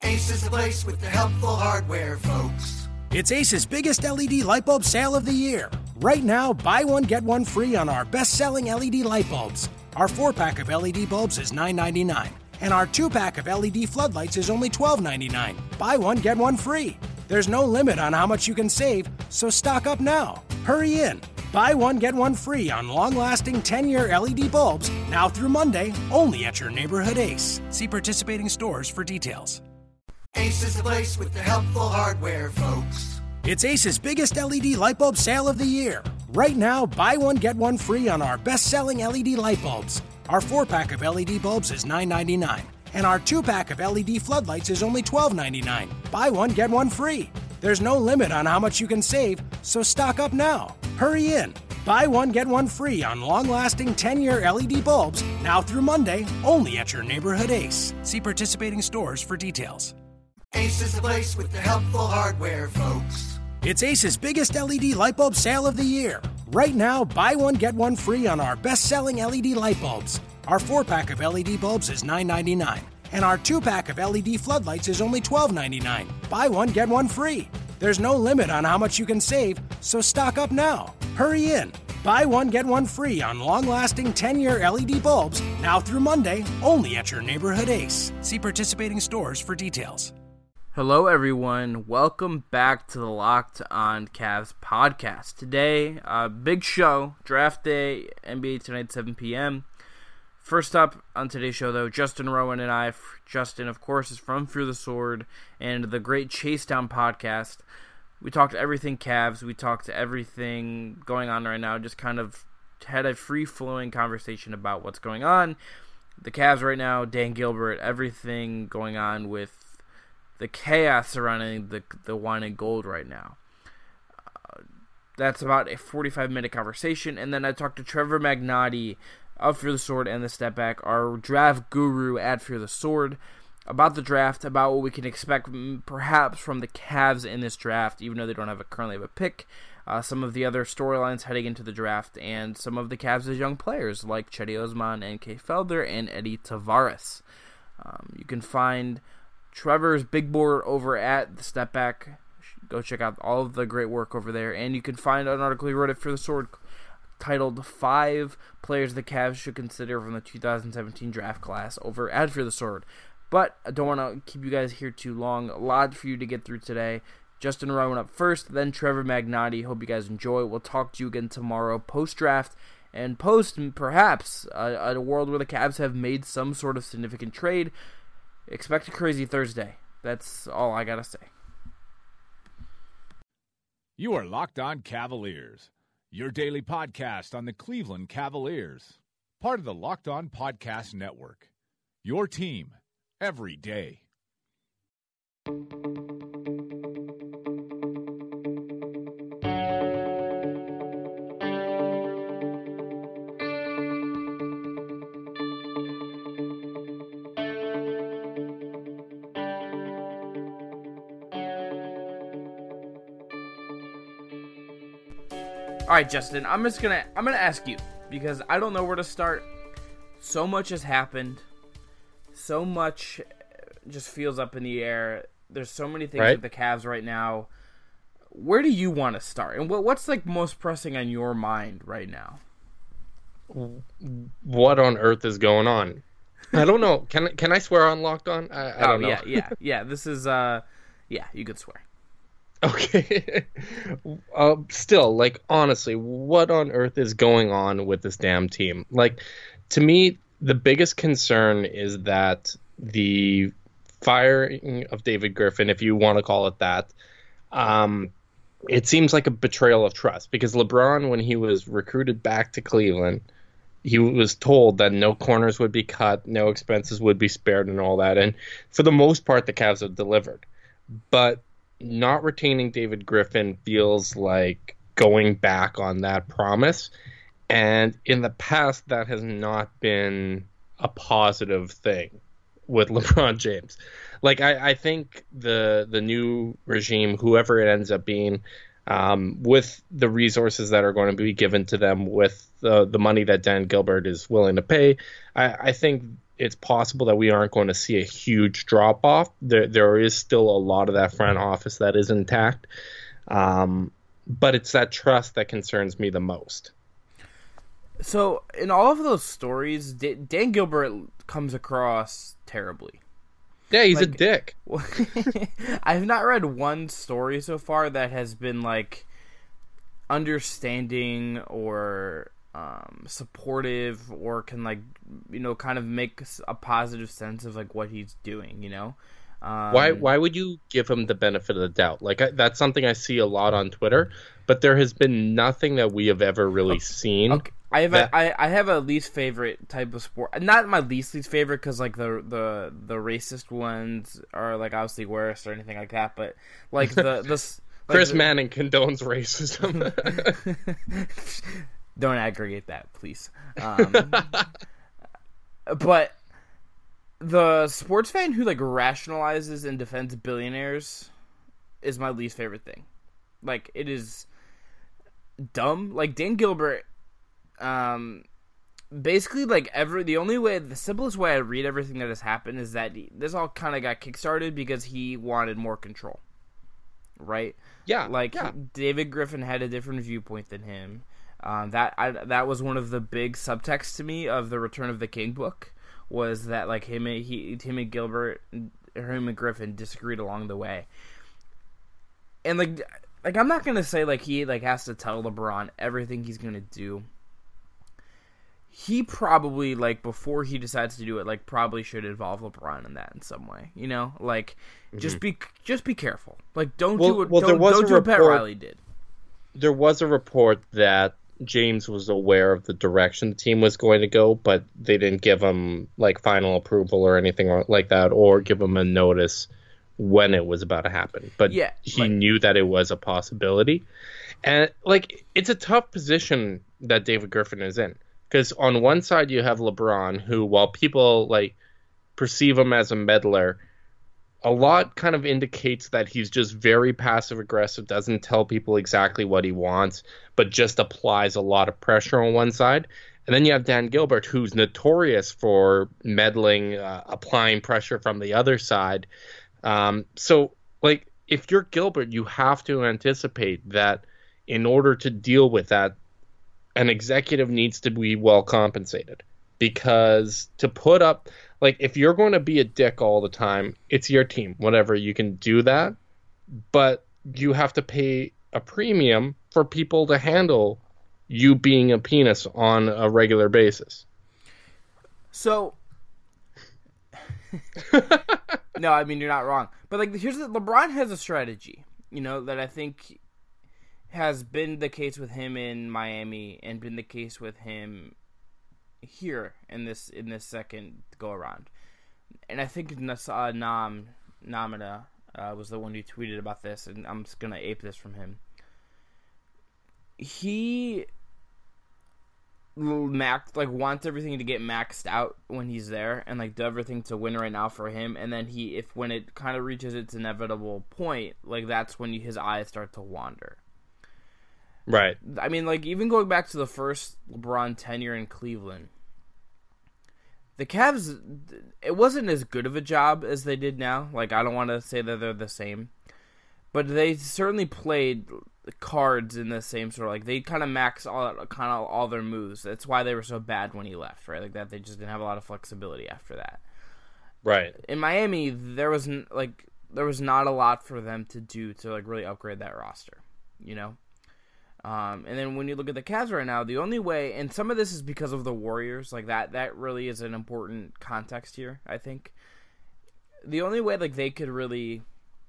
Ace is the place with the helpful hardware, folks. It's Ace's biggest LED light bulb sale of the year. Right now, buy one, get one free on our best-selling LED light bulbs. Our 4-pack of LED bulbs is $9.99, and our 2-pack of LED floodlights is only $12.99. Buy one, get one free. There's no limit on how much you can save, so stock up now. Hurry in. Buy one, get one free on long-lasting 10-year LED bulbs now through Monday, only at your neighborhood Ace. See participating stores for details. Ace is the place with the helpful hardware, folks. It's Ace's biggest LED light bulb sale of the year. Right now, buy one, get one free on our best-selling LED light bulbs. Our 4-pack of LED bulbs is $9.99, and our 2-pack of LED floodlights is only $12.99. Buy one, get one free. There's no limit on how much you can save, so stock up now. Hurry in. Buy one, get one free on long-lasting 10-year LED bulbs now through Monday, only at your neighborhood Ace. See participating stores for details. Ace is the place with the helpful hardware, folks. It's Ace's biggest LED light bulb sale of the year. Right now, buy one, get one free on our best-selling LED light bulbs. Our 4-pack of LED bulbs is $9.99, and our 2-pack of LED floodlights is only $12.99. Buy one, get one free. There's no limit on how much you can save, so stock up now. Hurry in. Buy one, get one free on long-lasting 10-year LED bulbs now through Monday, only at your neighborhood Ace. See participating stores for details. Hello, everyone. Welcome back to the Locked On Cavs podcast. Today, big show, draft day, NBA tonight, 7 p.m. First up on today's show, though, Justin Rowan and I. Justin, of course, is from Fear the Sword and the great Chase Down podcast. We talked everything Cavs. We talked everything going on right now. Just kind of had a free-flowing conversation about what's going on. The Cavs right now, Dan Gilbert, everything going on with the chaos surrounding the wine and gold right now. That's about a 45-minute conversation. And then I talked to Trevor Magnotti of Fear the Sword and the Step Back, our draft guru at Fear the Sword, about the draft, about what we can expect perhaps from the Cavs in this draft, even though they don't currently have a pick, some of the other storylines heading into the draft, and some of the Cavs' young players like Cedi Osman and Kay Felder and Eddie Tavares. You can find Trevor's big board over at the Step Back. Go check out all of the great work over there. And you can find an article he wrote at Fear the Sword titled 5 Players the Cavs Should Consider from the 2017 Draft Class over at Fear the Sword. But I don't want to keep you guys here too long. A lot for you to get through today. Justin Rowan up first, then Trevor Magnotti. Hope you guys enjoy. We'll talk to you again tomorrow post-draft and post, perhaps, a world where the Cavs have made some sort of significant trade. Expect a crazy Thursday. That's all I gotta say. You are Locked On Cavaliers, your daily podcast on the Cleveland Cavaliers. Part of the Locked On Podcast Network. Your team every day. All right, Justin, I'm gonna ask you because I don't know where to start. So much has happened. So much just feels up in the air. There's so many things with the Cavs right now. Where do you want to start? And what's like most pressing on your mind right now? What on earth is going on? I don't know. Can I swear on Locked On? I don't know. Yeah. This is you could swear. Okay. Still, like, honestly, what on earth is going on with this damn team? Like, to me, the biggest concern is that the firing of David Griffin, if you want to call it that, it seems like a betrayal of trust. Because LeBron, when he was recruited back to Cleveland, he was told that no corners would be cut, no expenses would be spared, and all that. And for the most part, the Cavs have delivered. But not retaining David Griffin feels like going back on that promise. And in the past, that has not been a positive thing with LeBron James. Like, I think the new regime, whoever it ends up being, with the resources that are going to be given to them, with the money that Dan Gilbert is willing to pay, I think it's possible that we aren't going to see a huge drop off. There is still a lot of that front office that is intact, but it's that trust that concerns me the most. So in all of those stories, Dan Gilbert comes across terribly. Yeah, he's a dick. I have not read one story so far that has been like understanding or supportive or can like, you know, kind of make a positive sense of like what he's doing, you know. Why would you give him the benefit of the doubt? Like that's something I see a lot on Twitter, but there has been nothing that we have ever really seen. Okay. I have a least favorite type of sport. Not my least favorite because like the racist ones are like obviously worse or anything like that. But like Chris Manning condones racism. Don't aggregate that, please. But the sports fan who like rationalizes and defends billionaires is my least favorite thing. Like it is dumb. Like Dan Gilbert. Basically, like the simplest way I read everything that has happened is that this all kind of got kickstarted because he wanted more control, right? Yeah, like David Griffin had a different viewpoint than him. That was one of the big subtexts to me of the Return of the King book was that like him and Gilbert, him and Griffin disagreed along the way, and like I'm not gonna say like he like has to tell LeBron everything he's gonna do. He probably, like, before he decides to do it, like, probably should involve LeBron in that in some way, you know? Like, just be careful. Like, don't do what Pat Riley did. There was a report that James was aware of the direction the team was going to go, but they didn't give him, like, final approval or anything like that, or give him a notice when it was about to happen. But yeah, he knew that it was a possibility. And, like, it's a tough position that David Griffin is in. Because on one side you have LeBron, who, while people like perceive him as a meddler, a lot kind of indicates that he's just very passive aggressive, doesn't tell people exactly what he wants, but just applies a lot of pressure on one side. And then you have Dan Gilbert, who's notorious for meddling, applying pressure from the other side. So, like, if you're Gilbert, you have to anticipate that in order to deal with that, an executive needs to be well compensated, because to put up, like, if you're going to be a dick all the time, it's your team, whatever, you can do that, but you have to pay a premium for people to handle you being a penis on a regular basis. So, no, I mean, you're not wrong, but like, LeBron has a strategy, you know, that I think has been the case with him in Miami and been the case with him here in this second go around. And I think Namada was the one who tweeted about this, and I'm just gonna ape this from him. He wants everything to get maxed out when he's there, and like do everything to win right now for him. And then when it kind of reaches its inevitable point, like that's when his eyes start to wander. Right. I mean, like, even going back to the first LeBron tenure in Cleveland, the Cavs, it wasn't as good of a job as they did now. Like, I don't want to say that they're the same, but they certainly played cards in the same sort of, like, they kind of maxed all their moves. That's why they were so bad when he left, right? Like, that they just didn't have a lot of flexibility after that. Right. In Miami, there was not a lot for them to do to, like, really upgrade that roster, you know? And then when you look at the Cavs right now, the only way, and some of this is because of the Warriors, like that really is an important context here, I think. The only way like they could really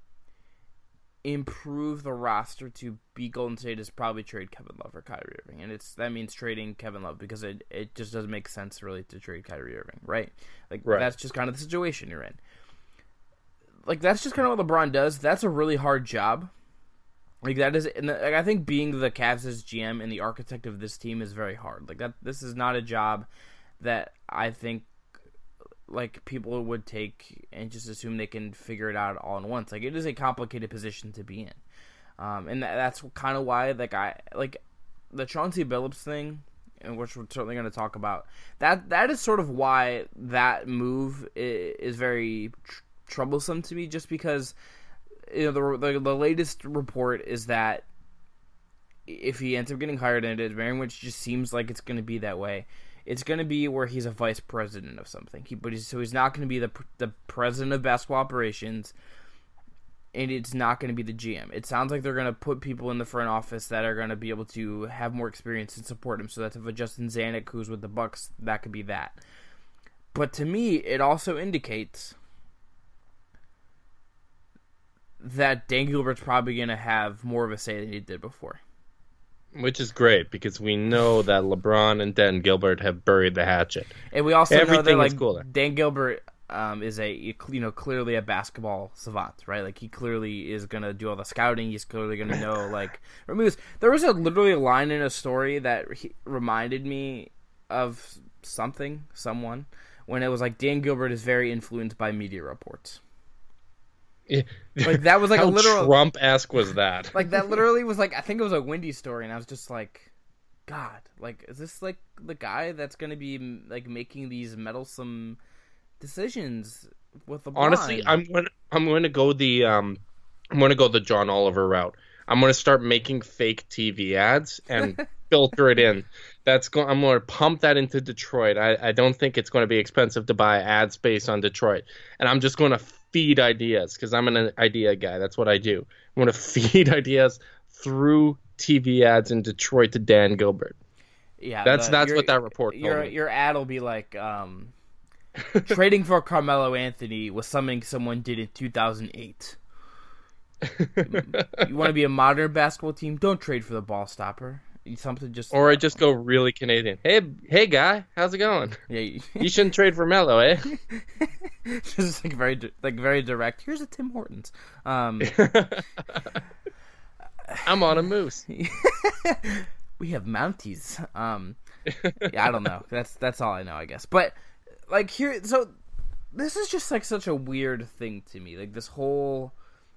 improve the roster to beat Golden State is probably trade Kevin Love or Kyrie Irving, and that means trading Kevin Love because it just doesn't make sense really to trade Kyrie Irving, right? Like That's just kind of the situation you're in. Like that's just kind of what LeBron does. That's a really hard job. Like that is, like I think being the Cavs' GM and the architect of this team is very hard. Like that, this is not a job that I think like people would take and just assume they can figure it out all at once. Like it is a complicated position to be in, and that's kind of why like the Chauncey Billups thing and which we're certainly going to talk about. That is sort of why that move is very troublesome to me, just because the latest report is that if he ends up getting hired, and it very much just seems like it's going to be that way, it's going to be where he's a vice president of something. He's not going to be the president of basketball operations, and it's not going to be the GM. It sounds like they're going to put people in the front office that are going to be able to have more experience and support him. So that's if a Justin Zanuck who's with the Bucks, that could be that. But to me, it also indicates that Dan Gilbert's probably going to have more of a say than he did before. Which is great, because we know that LeBron and Dan Gilbert have buried the hatchet. And we also know that cool Dan Gilbert is clearly a basketball savant, right? Like, he clearly is going to do all the scouting. He's clearly going to know, moves. There was literally a line in a story that reminded me of someone, when it was like Dan Gilbert is very influenced by media reports. Yeah. Like, that was like How a literal Trump-esque was that? Like, that literally was like, I think it was a Wendy story, and I was just like, God, like, is this like the guy that's going to be like making these meddlesome decisions with LeBron? Honestly, I'm going to go the John Oliver route. I'm going to start making fake TV ads and filter it in. I'm going to pump that into Detroit. I don't think it's going to be expensive to buy ad space on Detroit, and I'm just going to feed ideas, because I'm an idea guy. That's what I do. I'm going to feed ideas through TV ads in Detroit to Dan Gilbert. Yeah, that's what that report told me. Your ad will be like, trading for Carmelo Anthony was something someone did in 2008. You want to be a modern basketball team? Don't trade for the ball stopper. Or I just go really Canadian. Hey guy, how's it going? Yeah, you shouldn't trade for Melo, eh? Just very direct. Here's a Tim Hortons. I'm on a moose. We have Mounties. Yeah, I don't know. That's all I know, I guess. But like here, so this is just like such a weird thing to me. Like this whole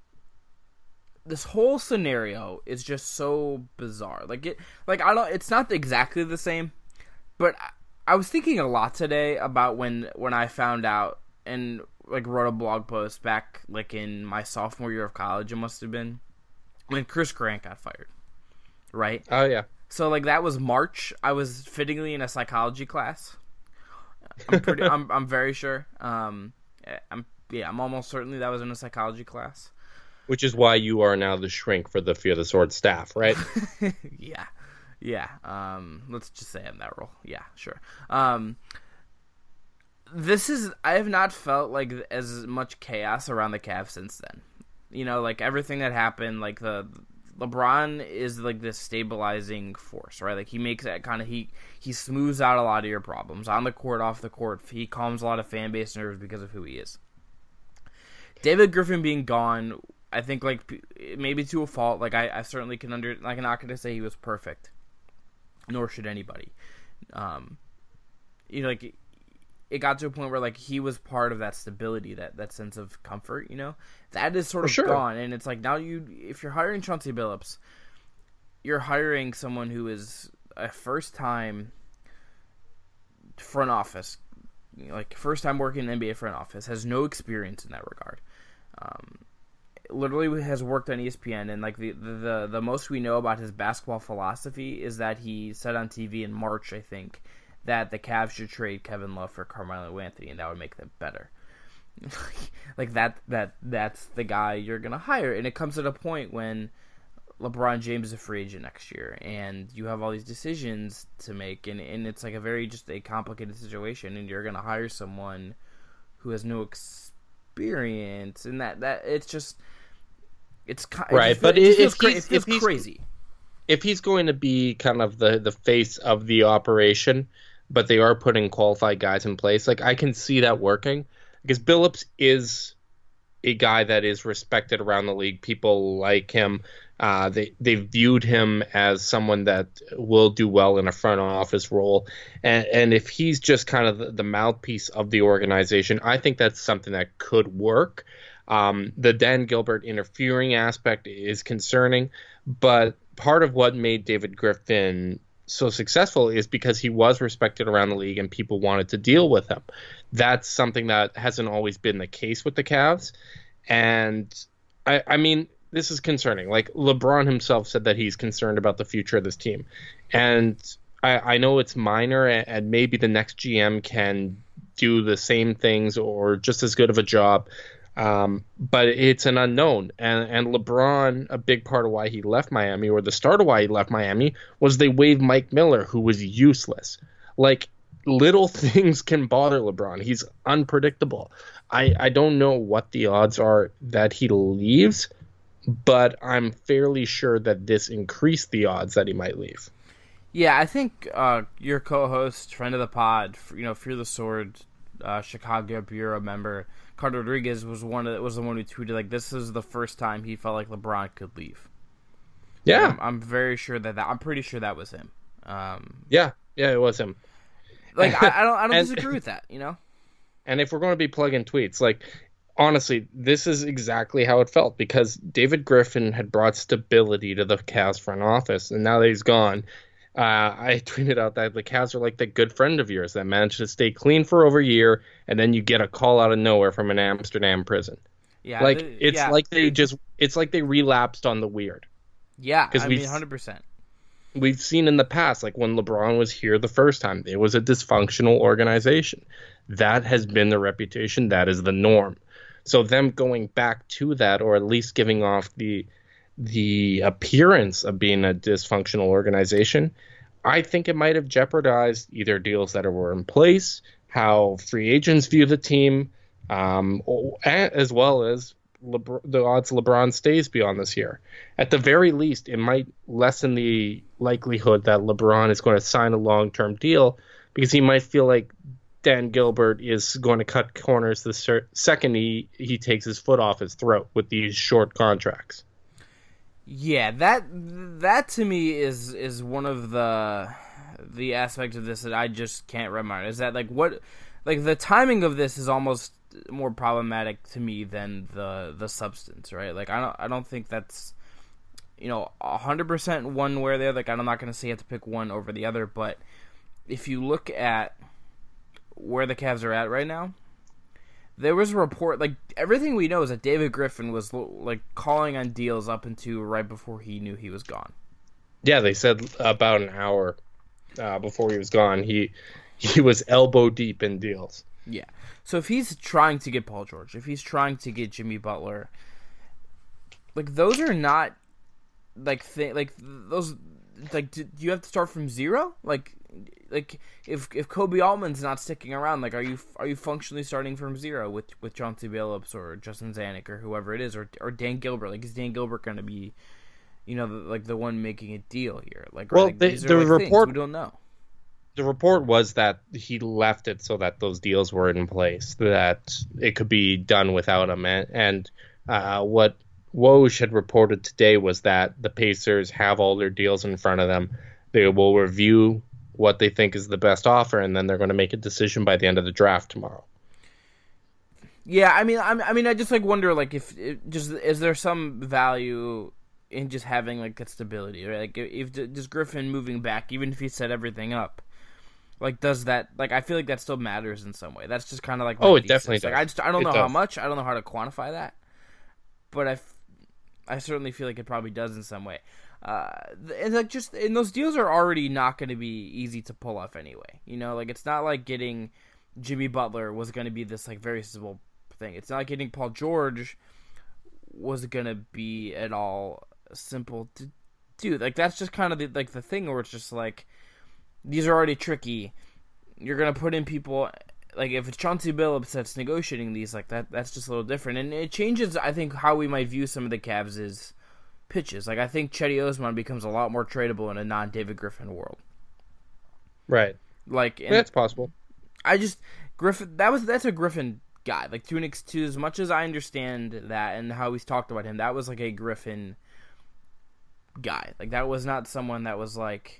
scenario is just so bizarre. It's not exactly the same, but I was thinking a lot today about when I found out and like wrote a blog post back like in my sophomore year of college. It must have been when Chris Grant got fired, right? Oh yeah. So like that was March. I was fittingly in a psychology class. I'm very sure. I'm almost certainly that was in a psychology class. Which is why you are now the shrink for the Fear the Sword staff, right? Yeah. Let's just say I'm that role. Yeah, sure. I have not felt like as much chaos around the Cavs since then. You know, like everything that happened, like the LeBron is like this stabilizing force, right? Like he makes that kind of he smooths out a lot of your problems on the court, off the court. He calms a lot of fan base nerves because of who he is. David Griffin being gone, I think, like, maybe to a fault. Like, I certainly can I'm not going to say he was perfect, nor should anybody. Like, it got to a point where, like, he was part of that stability, that sense of comfort, you know? That is sort of gone, and it's like, now if you're hiring Chauncey Billups, you're hiring someone who is a first-time front office, like, first-time working in the NBA front office, has no experience in that regard. Literally has worked on ESPN, and like the most we know about his basketball philosophy is that he said on TV in March, I think, that the Cavs should trade Kevin Love for Carmelo Anthony, and that would make them better. Like that's the guy you're gonna hire, and it comes at a point when LeBron James is a free agent next year, and you have all these decisions to make, and it's like a complicated situation, and you're gonna hire someone who has no experience, and that it's just. It's right, but it feels crazy. If he's going to be kind of the face of the operation, but they are putting qualified guys in place, like I can see that working, because Billups is a guy that is respected around the league. People like him. They viewed him as someone that will do well in a front office role, and if he's just kind of the mouthpiece of the organization, I think that's something that could work. The Dan Gilbert interfering aspect is concerning, but part of what made David Griffin so successful is because he was respected around the league and people wanted to deal with him. That's something that hasn't always been the case with the Cavs. And I mean, this is concerning. Like, LeBron himself said that he's concerned about the future of this team. And I know it's minor, and maybe the next GM can do the same things or just as good of a job. But it's an unknown. And LeBron, a big part of why he left Miami, or the start of why he left Miami, was they waived Mike Miller, who was useless. Like, little things can bother LeBron. He's unpredictable. I don't know what the odds are that he leaves, but I'm fairly sure that this increased the odds that he might leave. Yeah, I think your co-host, friend of the pod, Fear the Sword, Chicago bureau member, Carter Rodriguez was the one who tweeted, like, this is the first time he felt like LeBron could leave. Yeah, I'm very sure I'm pretty sure that was him. Yeah, it was him. Like, I don't disagree with that, And if we're going to be plugging tweets, like, honestly, this is exactly how it felt, because David Griffin had brought stability to the Cavs front office, and now that he's gone, I tweeted out that the Cavs are like the good friend of yours that managed to stay clean for over a year, and then you get a call out of nowhere from an Amsterdam prison. Yeah, like it's like they relapsed on the weird. Yeah, I mean, 100%. We've seen in the past, like when LeBron was here the first time, it was a dysfunctional organization. That has been the reputation. That is the norm. So them going back to that, or at least giving off the appearance of being a dysfunctional organization, I think it might have jeopardized either deals that were in place, how free agents view the team, as well as the odds LeBron stays beyond this year. At the very least, it might lessen the likelihood that LeBron is going to sign a long-term deal, because he might feel like Dan Gilbert is going to cut corners the second he takes his foot off his throat with these short contracts. Yeah, that to me is one of the aspects of this that I just can't wrap my mind. Is that the timing of this is almost more problematic to me than the substance, right? Like, I don't think that's 100% one way or the other. Like, I'm not going to say you have to pick one over the other, but if you look at where the Cavs are at right now, there was a report, like, everything we know is that David Griffin was, like, calling on deals up until right before he knew he was gone. Yeah, they said about an hour before he was gone, he was elbow deep in deals. Yeah. So if he's trying to get Paul George, if he's trying to get Jimmy Butler, like, those are not, those, like, do you have to start from zero? Like if Kobe Altman's not sticking around, like, are you functionally starting from zero with Chauncey Billups or Justin Zanuck or whoever it is, or Dan Gilbert? Like, is Dan Gilbert going to be, the one making a deal here? Like, well, like, the report, we don't know. The report was that he left it so that those deals were in place, that it could be done without him. And what Woj had reported today was that the Pacers have all their deals in front of them. They will review what they think is the best offer, and then they're going to make a decision by the end of the draft tomorrow. Yeah, I mean, I just, like, wonder, like, if is there some value in just having, like, that stability, right? Like, if just Griffin moving back, even if he set everything up, like, does that, like, I feel like that still matters in some way. That's just kind of like, it definitely does. Like, I don't know how much, I don't know how to quantify that, but I certainly feel like it probably does in some way. And, like, just, and those deals are already not going to be easy to pull off anyway. Like, it's not like getting Jimmy Butler was going to be this, like, very simple thing. It's not like getting Paul George was going to be at all simple to do. Like, that's just kind of the thing where it's just like, these are already tricky. You're going to put in people, like, if it's Chauncey Billups that's negotiating these, like, that's just a little different. And it changes, I think, how we might view some of the Cavs' pitches. Like, I think Cedi Osman becomes a lot more tradable in a non-David Griffin world. Right. Like, that's possible. Griffin, that's a Griffin guy. Like, to as much as I understand that and how he's talked about him, that was like a Griffin guy. Like, that was not someone that was like,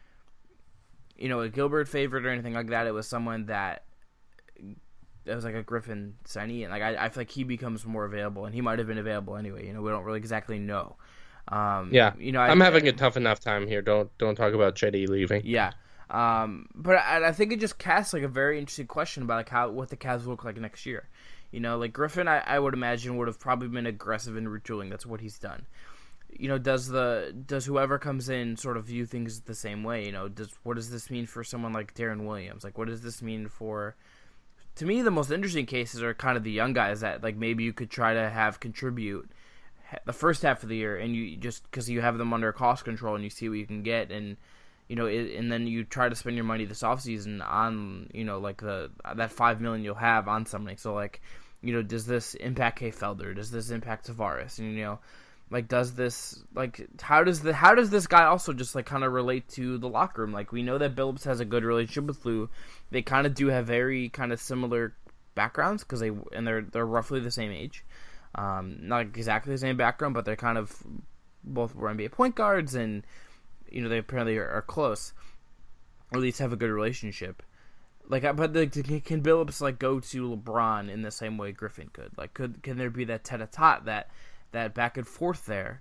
a Gilbert favorite or anything like that. It was someone that was like a Griffin signee, and like I feel like he becomes more available, and he might have been available anyway. We don't really exactly know. I'm having a tough enough time here. Don't talk about Chetty leaving. Yeah. But I think it just casts like a very interesting question about like what the Cavs look like next year. Like Griffin, I would imagine would have probably been aggressive in retooling. That's what he's done. Does whoever comes in sort of view things the same way? What does this mean for someone like Darren Williams? Like, what does this mean for? To me, the most interesting cases are kind of the young guys that like maybe you could try to have contribute the first half of the year, and you just because you have them under cost control and you see what you can get, and and then you try to spend your money this offseason on like that $5 million you'll have on something. So like does this impact Kay Felder? Does this impact Tavares? And like, does this, like, how does this guy also just, like, kind of relate to the locker room? Like, we know that Billups has a good relationship with Lou. They kind of do have very kind of similar backgrounds because they're roughly the same age. Not exactly the same background, but they're kind of both were NBA point guards, and, they apparently are close, or at least have a good relationship. Like, but can Billups, like, go to LeBron in the same way Griffin could? Like, can there be that tete-a-tete, that back and forth there?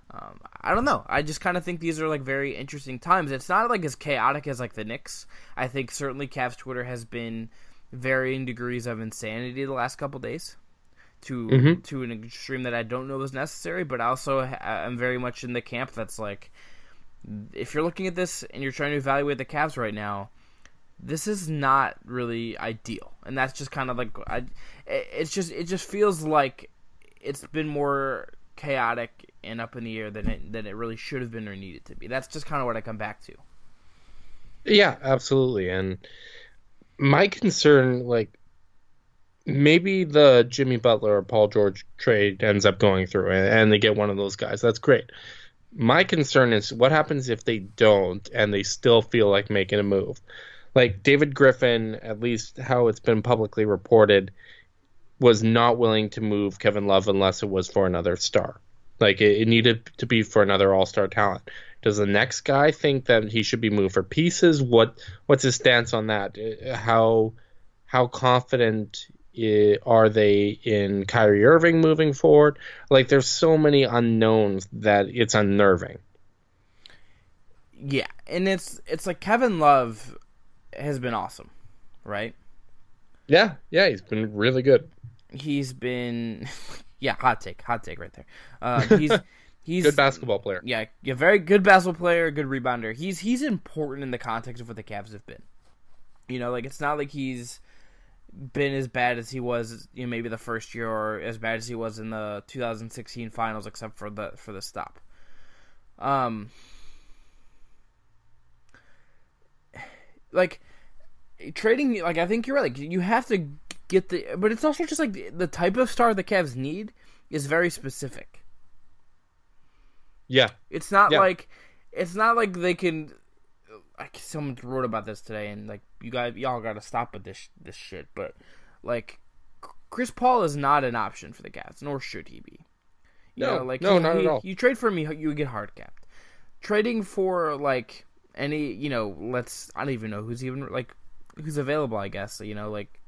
I don't know. I just kind of think these are like very interesting times. It's not like as chaotic as like the Knicks. I think certainly Cavs Twitter has been varying degrees of insanity the last couple days to an extreme that I don't know is necessary. But also I'm very much in the camp that's like, if you're looking at this and you're trying to evaluate the Cavs right now, this is not really ideal. And that's just kind of like it just feels like it's been more chaotic and up in the air than it really should have been or needed to be. That's just kind of what I come back to. Yeah, absolutely. And my concern, like, maybe the Jimmy Butler or Paul George trade ends up going through and they get one of those guys. That's great. My concern is what happens if they don't and they still feel like making a move. Like David Griffin, at least how it's been publicly reported, was not willing to move Kevin Love unless it was for another star. Like, it needed to be for another all-star talent. Does the next guy think that he should be moved for pieces? What's his stance on that? How confident are they in Kyrie Irving moving forward? Like, there's so many unknowns that it's unnerving. Yeah, and it's like Kevin Love has been awesome, right? Yeah, he's been really good. He's been, hot take right there. He's good basketball player. Yeah, very good basketball player, good rebounder. He's important in the context of what the Cavs have been. Like it's not like he's been as bad as he was, maybe the first year, or as bad as he was in the 2016 finals, except for the stop. Like trading, like I think you're right. Like you have to get but it's also just like the type of star the Cavs need is very specific. Yeah, it's not like they can. Like someone wrote about this today, and like y'all got to stop with this shit. But like Chris Paul is not an option for the Cavs, nor should he be. Not at all. You trade for him, you get hard capped. Trading for like any, I don't even know who's available. I guess like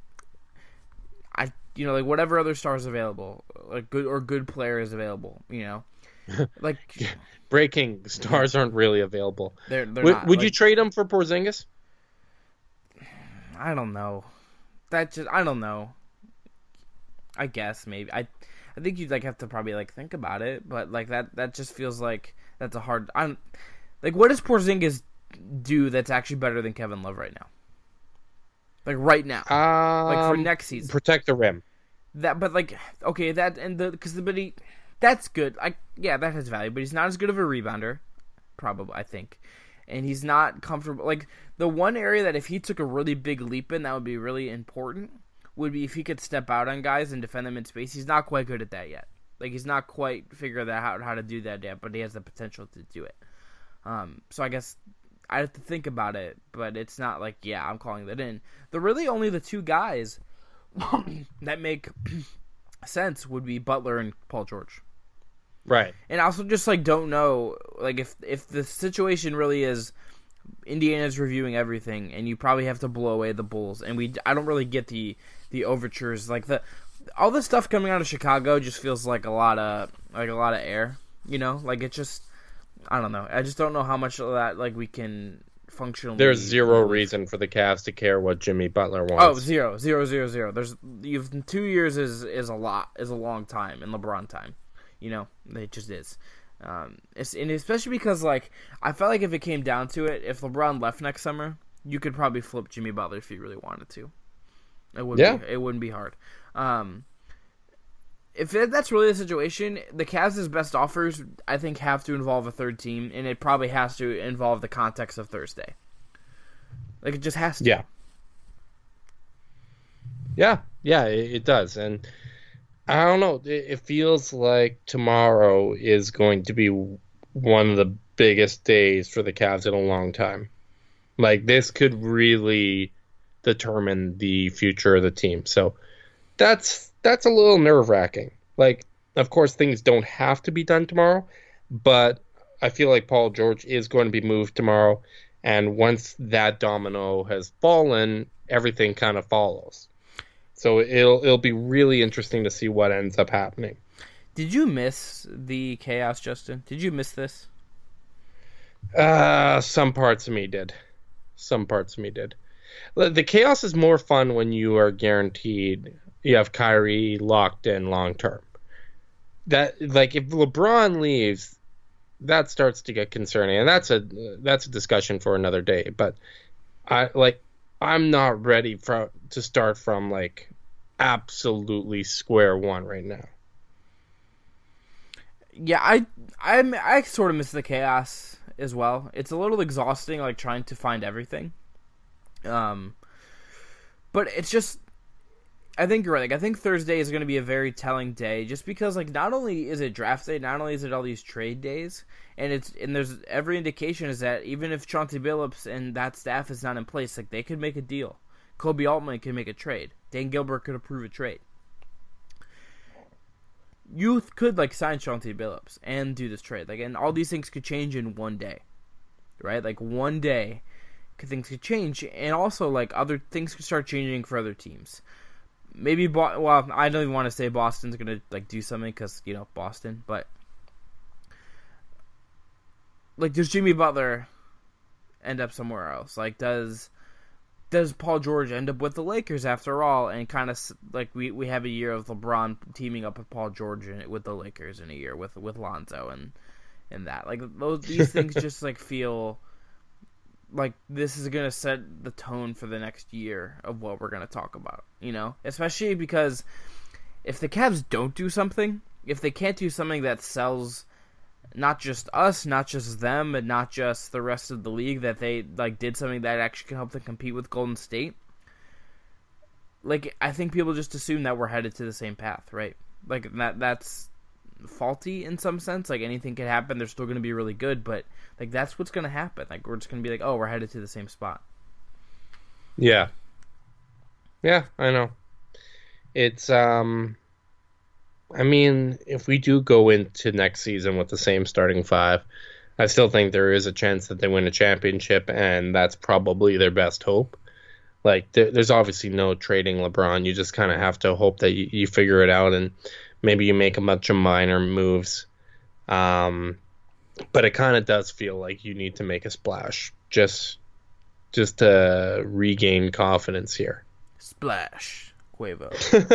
whatever other stars available, like good player is available. Like breaking stars aren't really available. They're not. Would you trade them for Porzingis? I don't know. I don't know. I guess maybe I think you'd like have to probably like think about it, but like that just feels like that's a hard. What does Porzingis do that's actually better than Kevin Love right now? Like right now, like for next season, protect the rim. That's good. That has value, but he's not as good of a rebounder, probably, I think. And he's not comfortable. Like, the one area that if he took a really big leap in, that would be really important, would be if he could step out on guys and defend them in space. He's not quite good at that yet. Like, he's not quite figured out how to do that yet, but he has the potential to do it. So I guess I have to think about it, but it's not like, I'm calling that in. Only the two guys that make sense would be Butler and Paul George. Right. And I also just don't know if the situation really is Indiana's reviewing everything and you probably have to blow away the Bulls, and I don't really get the overtures, all the stuff coming out of Chicago just feels like a lot of air. You know, like it's just, I don't know. I just don't know how much of that like we can functionally. There's zero reason for the Cavs to care what Jimmy Butler wants. Oh, zero. There's 2 years is a lot, is a long time in LeBron time. You know, it just is. And especially because like I felt like if it came down to it, if LeBron left next summer, you could probably flip Jimmy Butler if you really wanted to. It wouldn't be hard. If that's really the situation, the Cavs' best offers, I think, have to involve a third team, and it probably has to involve the context of Thursday. Like, it just has to. Yeah, it does. And I don't know, it feels like tomorrow is going to be one of the biggest days for the Cavs in a long time. Like, this could really determine the future of the team. So that's a little nerve-wracking. Like, of course, things don't have to be done tomorrow, but I feel like Paul George is going to be moved tomorrow, and once that domino has fallen, everything kind of follows. So it'll be really interesting to see what ends up happening. Did you miss the chaos, Justin? Did you miss this? Some parts of me did. The chaos is more fun when you are guaranteed you have Kyrie locked in long term. That, like, if LeBron leaves, that starts to get concerning, and that's a discussion for another day. But I'm not ready to start from like absolutely square one right now. Yeah, I sort of miss the chaos as well. It's a little exhausting, like trying to find everything. But it's just, I think you're right. Like, I think Thursday is going to be a very telling day, just because like not only is it draft day, not only is it all these trade days, and there's every indication is that even if Chauncey Billups and that staff is not in place, like they could make a deal. Kobe Altman could make a trade. Dan Gilbert could approve a trade. You could like sign Chauncey Billups and do this trade, like, and all these things could change in one day, right? Like one day, things could change, and also like other things could start changing for other teams. Maybe, well, I don't even want to say Boston's gonna like do something because you know Boston, but like does Jimmy Butler end up somewhere else? Like does Paul George end up with the Lakers after all? And kind of like we have a year of LeBron teaming up with Paul George with the Lakers in a year with Lonzo and that, like these things just like feel like this is going to set the tone for the next year of what we're going to talk about, you know? Especially because if the Cavs don't do something, if they can't do something that sells not just us, not just them, and not just the rest of the league, that they like did something that actually can help them compete with Golden State, like I think people just assume that we're headed to the same path, right? Like that's faulty in some sense. Like anything can happen, they're still going to be really good, but like that's what's going to happen. Like we're just going to be like, oh, we're headed to the same spot. Yeah, I know. It's I mean, if we do go into next season with the same starting five, I still think there is a chance that they win a championship, and that's probably their best hope. Like, there's obviously no trading LeBron. You just kind of have to hope that you figure it out, and maybe you make a bunch of minor moves. But it kind of does feel like you need to make a splash just to regain confidence here. Splash, Quavo.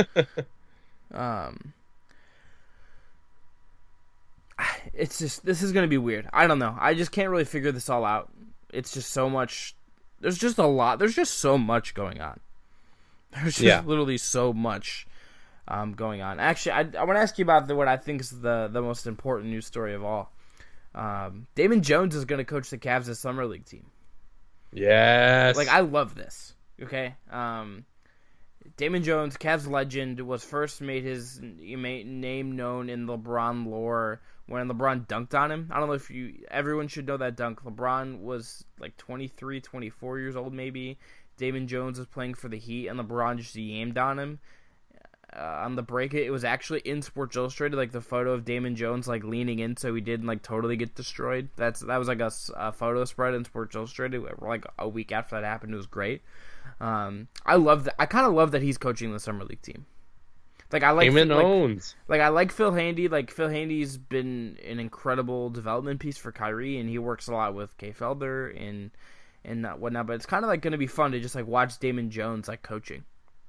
It's just, this is going to be weird. I don't know. I just can't really figure this all out. It's just so much. There's just a lot. There's just so much going on. There's just literally so much going on. Actually, I want to ask you about what I think is the most important news story of all. Damon Jones is going to coach the Cavs' Summer League team. Yes. Like, I love this. Okay? Damon Jones, Cavs legend, was first made his name known in LeBron lore when LeBron dunked on him. I don't know if everyone should know that dunk. LeBron was like 23, 24 years old maybe. Damon Jones was playing for the Heat, and LeBron just yammed on him on the break. It was actually in Sports Illustrated, like the photo of Damon Jones like leaning in so he didn't like totally get destroyed. That was like a photo spread in Sports Illustrated like a week after that happened. It was great. I love that. I kind of love that he's coaching the Summer League team. Like I like Damon owns. Like I like Phil Handy. Like Phil Handy's been an incredible development piece for Kyrie, and he works a lot with Kay Felder and whatnot. But it's kind of like going to be fun to just like watch Damon Jones like coaching.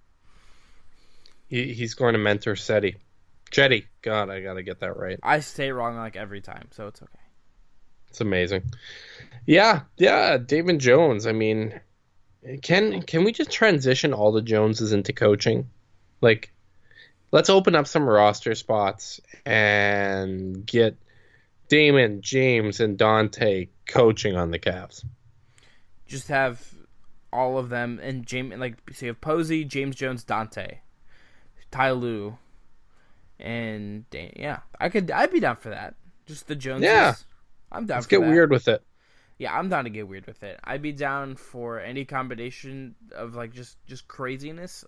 He's going to mentor Cedi. Cedi. God, I got to get that right. I say it wrong like every time, so it's okay. It's amazing. Yeah, Damon Jones. I mean, can we just transition all the Joneses into coaching? Like, let's open up some roster spots and get Damon, James, and Dante coaching on the Cavs. Just have all of them and James, like so you have Posey, James Jones, Dante, Ty Lue, and I'd be down for that. Just the Joneses. Yeah, I'm down. Let's get weird with it. Yeah, I'm down to get weird with it. I'd be down for any combination of like just craziness.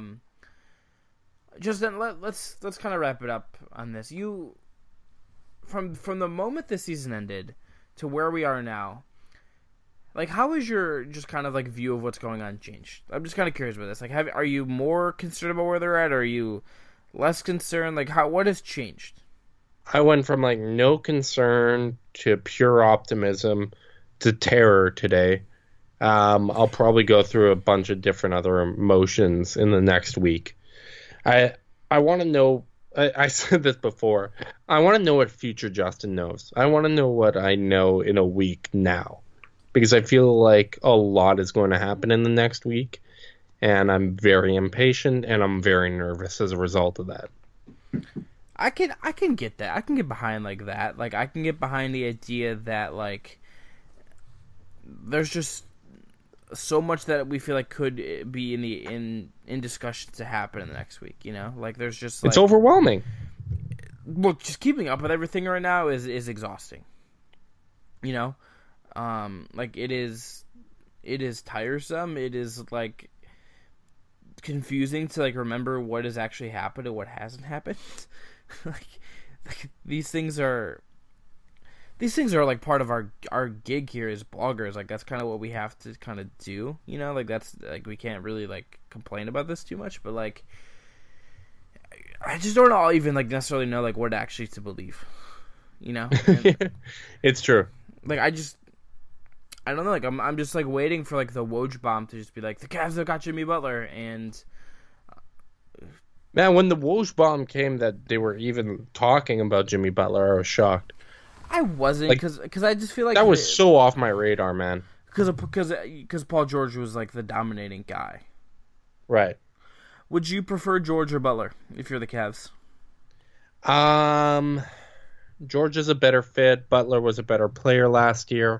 Just then let's kind of wrap it up on this. You from the moment the season ended to where we are now, like how is your just kind of like view of what's going on changed? I'm just kind of curious about this. Like, are you more concerned about where they're at? Or are you less concerned? Like, what has changed? I went from like no concern to pure optimism to terror today. I'll probably go through a bunch of different other emotions in the next week. I want to know. I said this before. I want to know what future Justin knows. I want to know what I know in a week now, because I feel like a lot is going to happen in the next week, and I'm very impatient and I'm very nervous as a result of that. I can get that. I can get behind like that. Like I can get behind the idea that like there's just so much that we feel like could be in discussion to happen in the next week. You know, like there's just like, it's overwhelming. Look, just keeping up with everything right now is exhausting. You know, like it is tiresome. It is like confusing to like remember what has actually happened and what hasn't happened. like these things are like part of our gig here as bloggers. Like that's kind of what we have to kind of do, you know, like that's like we can't really like complain about this too much, but like I just don't all even like necessarily know like what actually to believe, you know. And, it's true. Like I don't know, like I'm just like waiting for like the Woj bomb to just be like the Cavs have got Jimmy Butler. And man, when the Woj bomb came that they were even talking about Jimmy Butler, I was shocked. I wasn't, because I just feel like that was so off my radar, man. Because Paul George was like the dominating guy. Right. Would you prefer George or Butler if you're the Cavs? George is a better fit. Butler was a better player last year.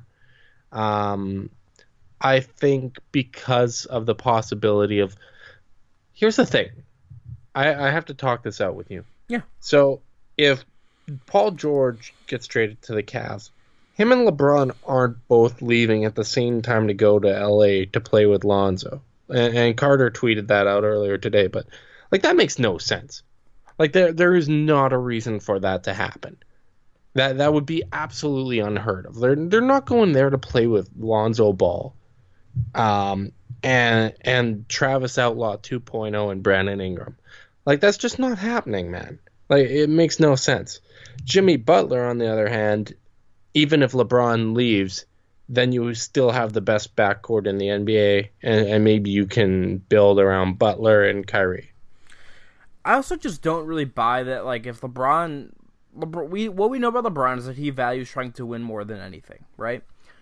I think because of the possibility of... Here's the thing. I have to talk this out with you. Yeah. So, if Paul George gets traded to the Cavs, him and LeBron aren't both leaving at the same time to go to LA to play with Lonzo. And Carter tweeted that out earlier today, but like that makes no sense. Like there is not a reason for that to happen. That would be absolutely unheard of. They're not going there to play with Lonzo Ball, and Travis Outlaw 2.0 and Brandon Ingram. Like that's just not happening, man. Like it makes no sense. Jimmy Butler, on the other hand, even if LeBron leaves, then you still have the best backcourt in the NBA, and maybe you can build around Butler and Kyrie. I also just don't really buy that. Like if what we know about LeBron is that he values trying to win more than anything, right?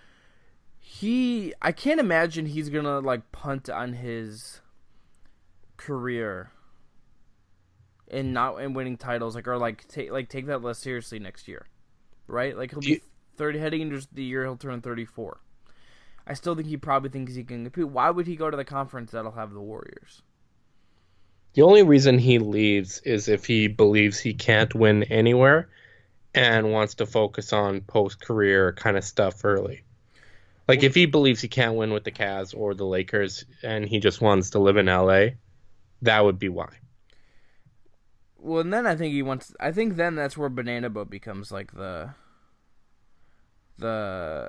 I can't imagine he's gonna like punt on his career and winning titles, like, or like take that less seriously next year, right? Like he'll be 30 heading into the year, he'll turn 34. I still think he probably thinks he can compete. Why would he go to the conference that'll have the Warriors? The only reason he leaves is if he believes he can't win anywhere and wants to focus on post-career kind of stuff early. Like if he believes he can't win with the Cavs or the Lakers and he just wants to live in LA, that would be why. Well, and then I think then that's where Banana Boat becomes like the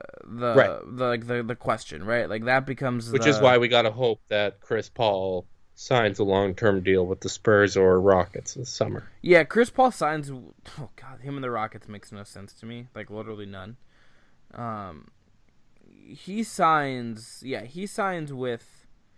right. the question, right? Like that becomes which is why we gotta hope that Chris Paul signs a long-term deal with the Spurs or Rockets this summer. Yeah, Chris Paul signs. Oh God, him and the Rockets makes no sense to me. Like literally none. He signs. Yeah, he signs with.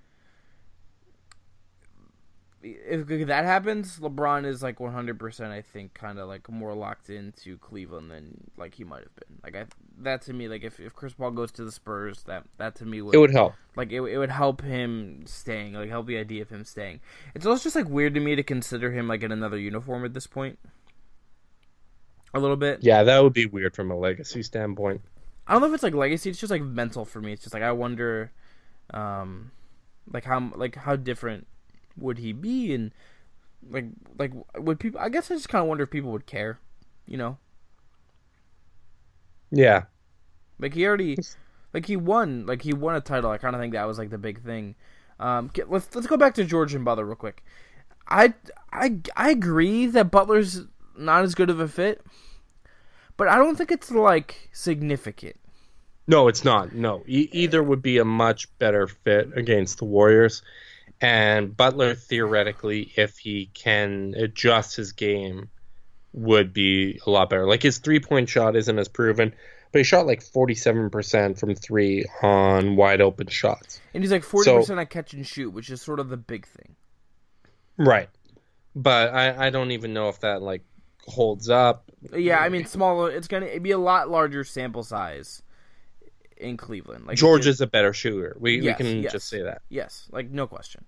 If that happens, LeBron is like 100%. I think kind of like more locked into Cleveland than like he might have been. Like that to me, like if Chris Paul goes to the Spurs, that to me it would help. Like it would help him staying. Like help the idea of him staying. It's also just like weird to me to consider him like in another uniform at this point. A little bit. Yeah, that would be weird from a legacy standpoint. I don't know if it's like legacy. It's just like mental for me. It's just like I wonder, like how different would he be, and like would people? I guess I just kind of wonder if people would care, you know? Yeah. Like he already, like he won a title. I kind of think that was like the big thing. Let's go back to George and Butler real quick. I agree that Butler's not as good of a fit, but I don't think it's like significant. No, it's not. No, either would be a much better fit against the Warriors. And Butler, theoretically, if he can adjust his game, would be a lot better. Like, his three-point shot isn't as proven, but he shot like 47% from three on wide-open shots. And he's like 40% on catch and shoot, which is sort of the big thing. Right. But I don't even know if that, like, holds up. Yeah, I mean, smaller. It'd be a lot larger sample size in Cleveland. Like George is a better shooter. We can just say that. Yes, like no question.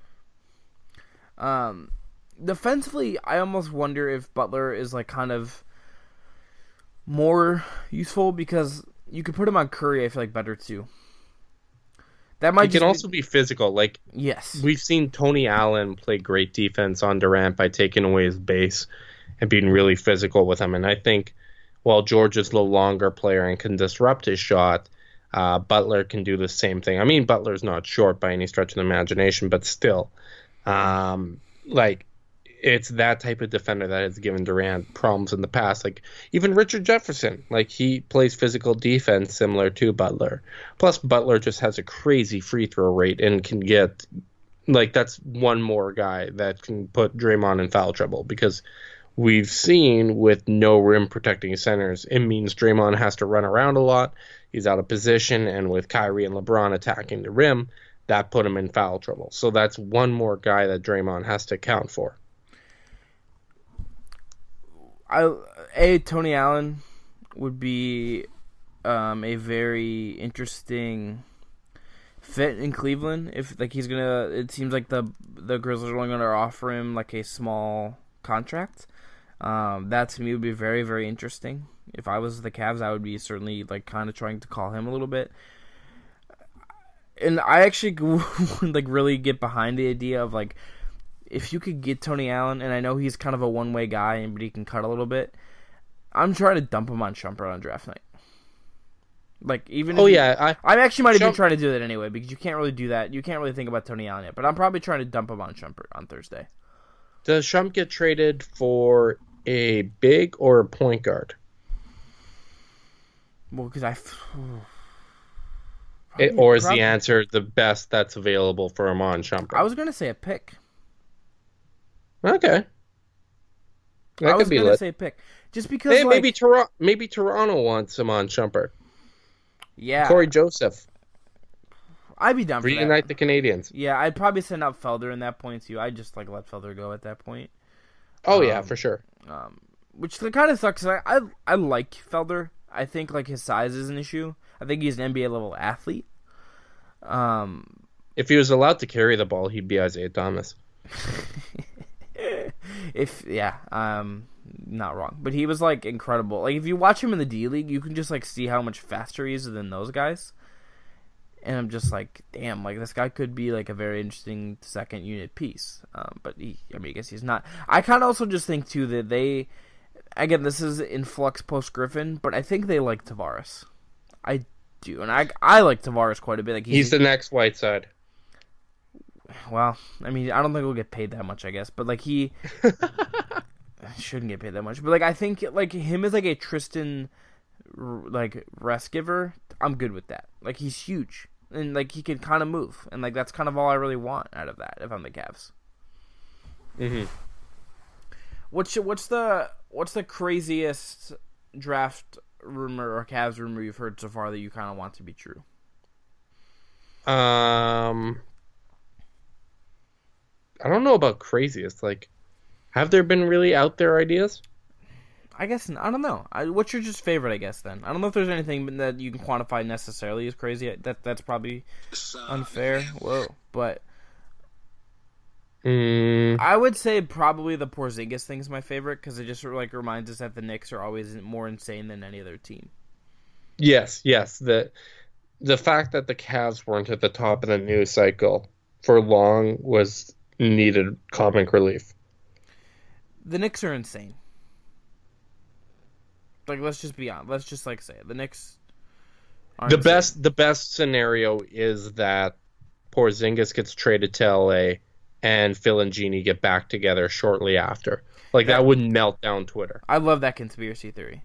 Defensively, I almost wonder if Butler is like kind of more useful because you could put him on Curry. I feel like better too. That might. He can also be physical. Like yes, we've seen Tony Allen play great defense on Durant by taking away his base and being really physical with him. And I think while George is the longer player and can disrupt his shot, Butler can do the same thing. I mean, Butler's not short by any stretch of the imagination, but still, like, it's that type of defender that has given Durant problems in the past. Like, even Richard Jefferson, like, he plays physical defense similar to Butler. Plus, Butler just has a crazy free throw rate and can get, like, that's one more guy that can put Draymond in foul trouble because we've seen with no rim protecting centers, it means Draymond has to run around a lot. He's out of position, and with Kyrie and LeBron attacking the rim, that put him in foul trouble. So that's one more guy that Draymond has to account for. Tony Allen would be a very interesting fit in Cleveland. If like he's gonna, it seems like the Grizzlies are only gonna offer him like a small contract. That to me would be very, very interesting. If I was the Cavs, I would be certainly like kind of trying to call him a little bit. And I actually would like really get behind the idea of like if you could get Tony Allen, and I know he's kind of a one-way guy, but he can cut a little bit. I'm trying to dump him on Shumpert on draft night. Like even I actually might have been trying to do that anyway because you can't really do that. You can't really think about Tony Allen yet, but I'm probably trying to dump him on Shumpert on Thursday. Does Shump get traded for a big or a point guard? Well, because is the answer the best that's available for Iman Shumpert? I was going to say a pick. Okay. I was going to say a pick. Just because maybe Toronto wants Iman Shumpert. Yeah. Corey Joseph. I'd be down for that. Reunite the Canadians. Yeah, I'd probably send out Felder in that point too. I'd just like let Felder go at that point. Oh yeah, for sure. Which kind of sucks. I like Felder. I think like his size is an issue. I think he's an NBA level athlete. If he was allowed to carry the ball, he'd be Isaiah Thomas. Not wrong. But he was like incredible. Like if you watch him in the D League, you can just like see how much faster he is than those guys. And I'm just like, damn, like this guy could be like a very interesting second unit piece. But I guess he's not. I kind of also just think too that they, again, this is in flux post Griffin, but I think they like Tavares. I do, and I like Tavares quite a bit. Like he's the next Whiteside. Well, I mean, I don't think he'll get paid that much, I guess, but like he shouldn't get paid that much. But like I think like him as like a Tristan like rest giver, I'm good with that. Like he's huge. and like he can kind of move, and like that's kind of all I really want out of that if I'm the Cavs. Mm-hmm. What's the craziest draft rumor or Cavs rumor you've heard so far that you kind of want to be true? I don't know about craziest. Like, have there been really out there ideas? I guess I don't know. What's your just favorite? I guess then I don't know if there's anything that you can quantify necessarily as crazy. That's probably unfair. Whoa, but I would say probably the Porzingis thing is my favorite because it just like reminds us that the Knicks are always more insane than any other team. Yes. The fact that the Cavs weren't at the top of the news cycle for long was needed comic relief. The Knicks are insane. Like, let's just be honest. Let's just like say it. The Knicks. The best scenario is that Porzingis gets traded to LA and Phil and Jeannie get back together shortly after. Like that would melt down Twitter. I love that conspiracy theory.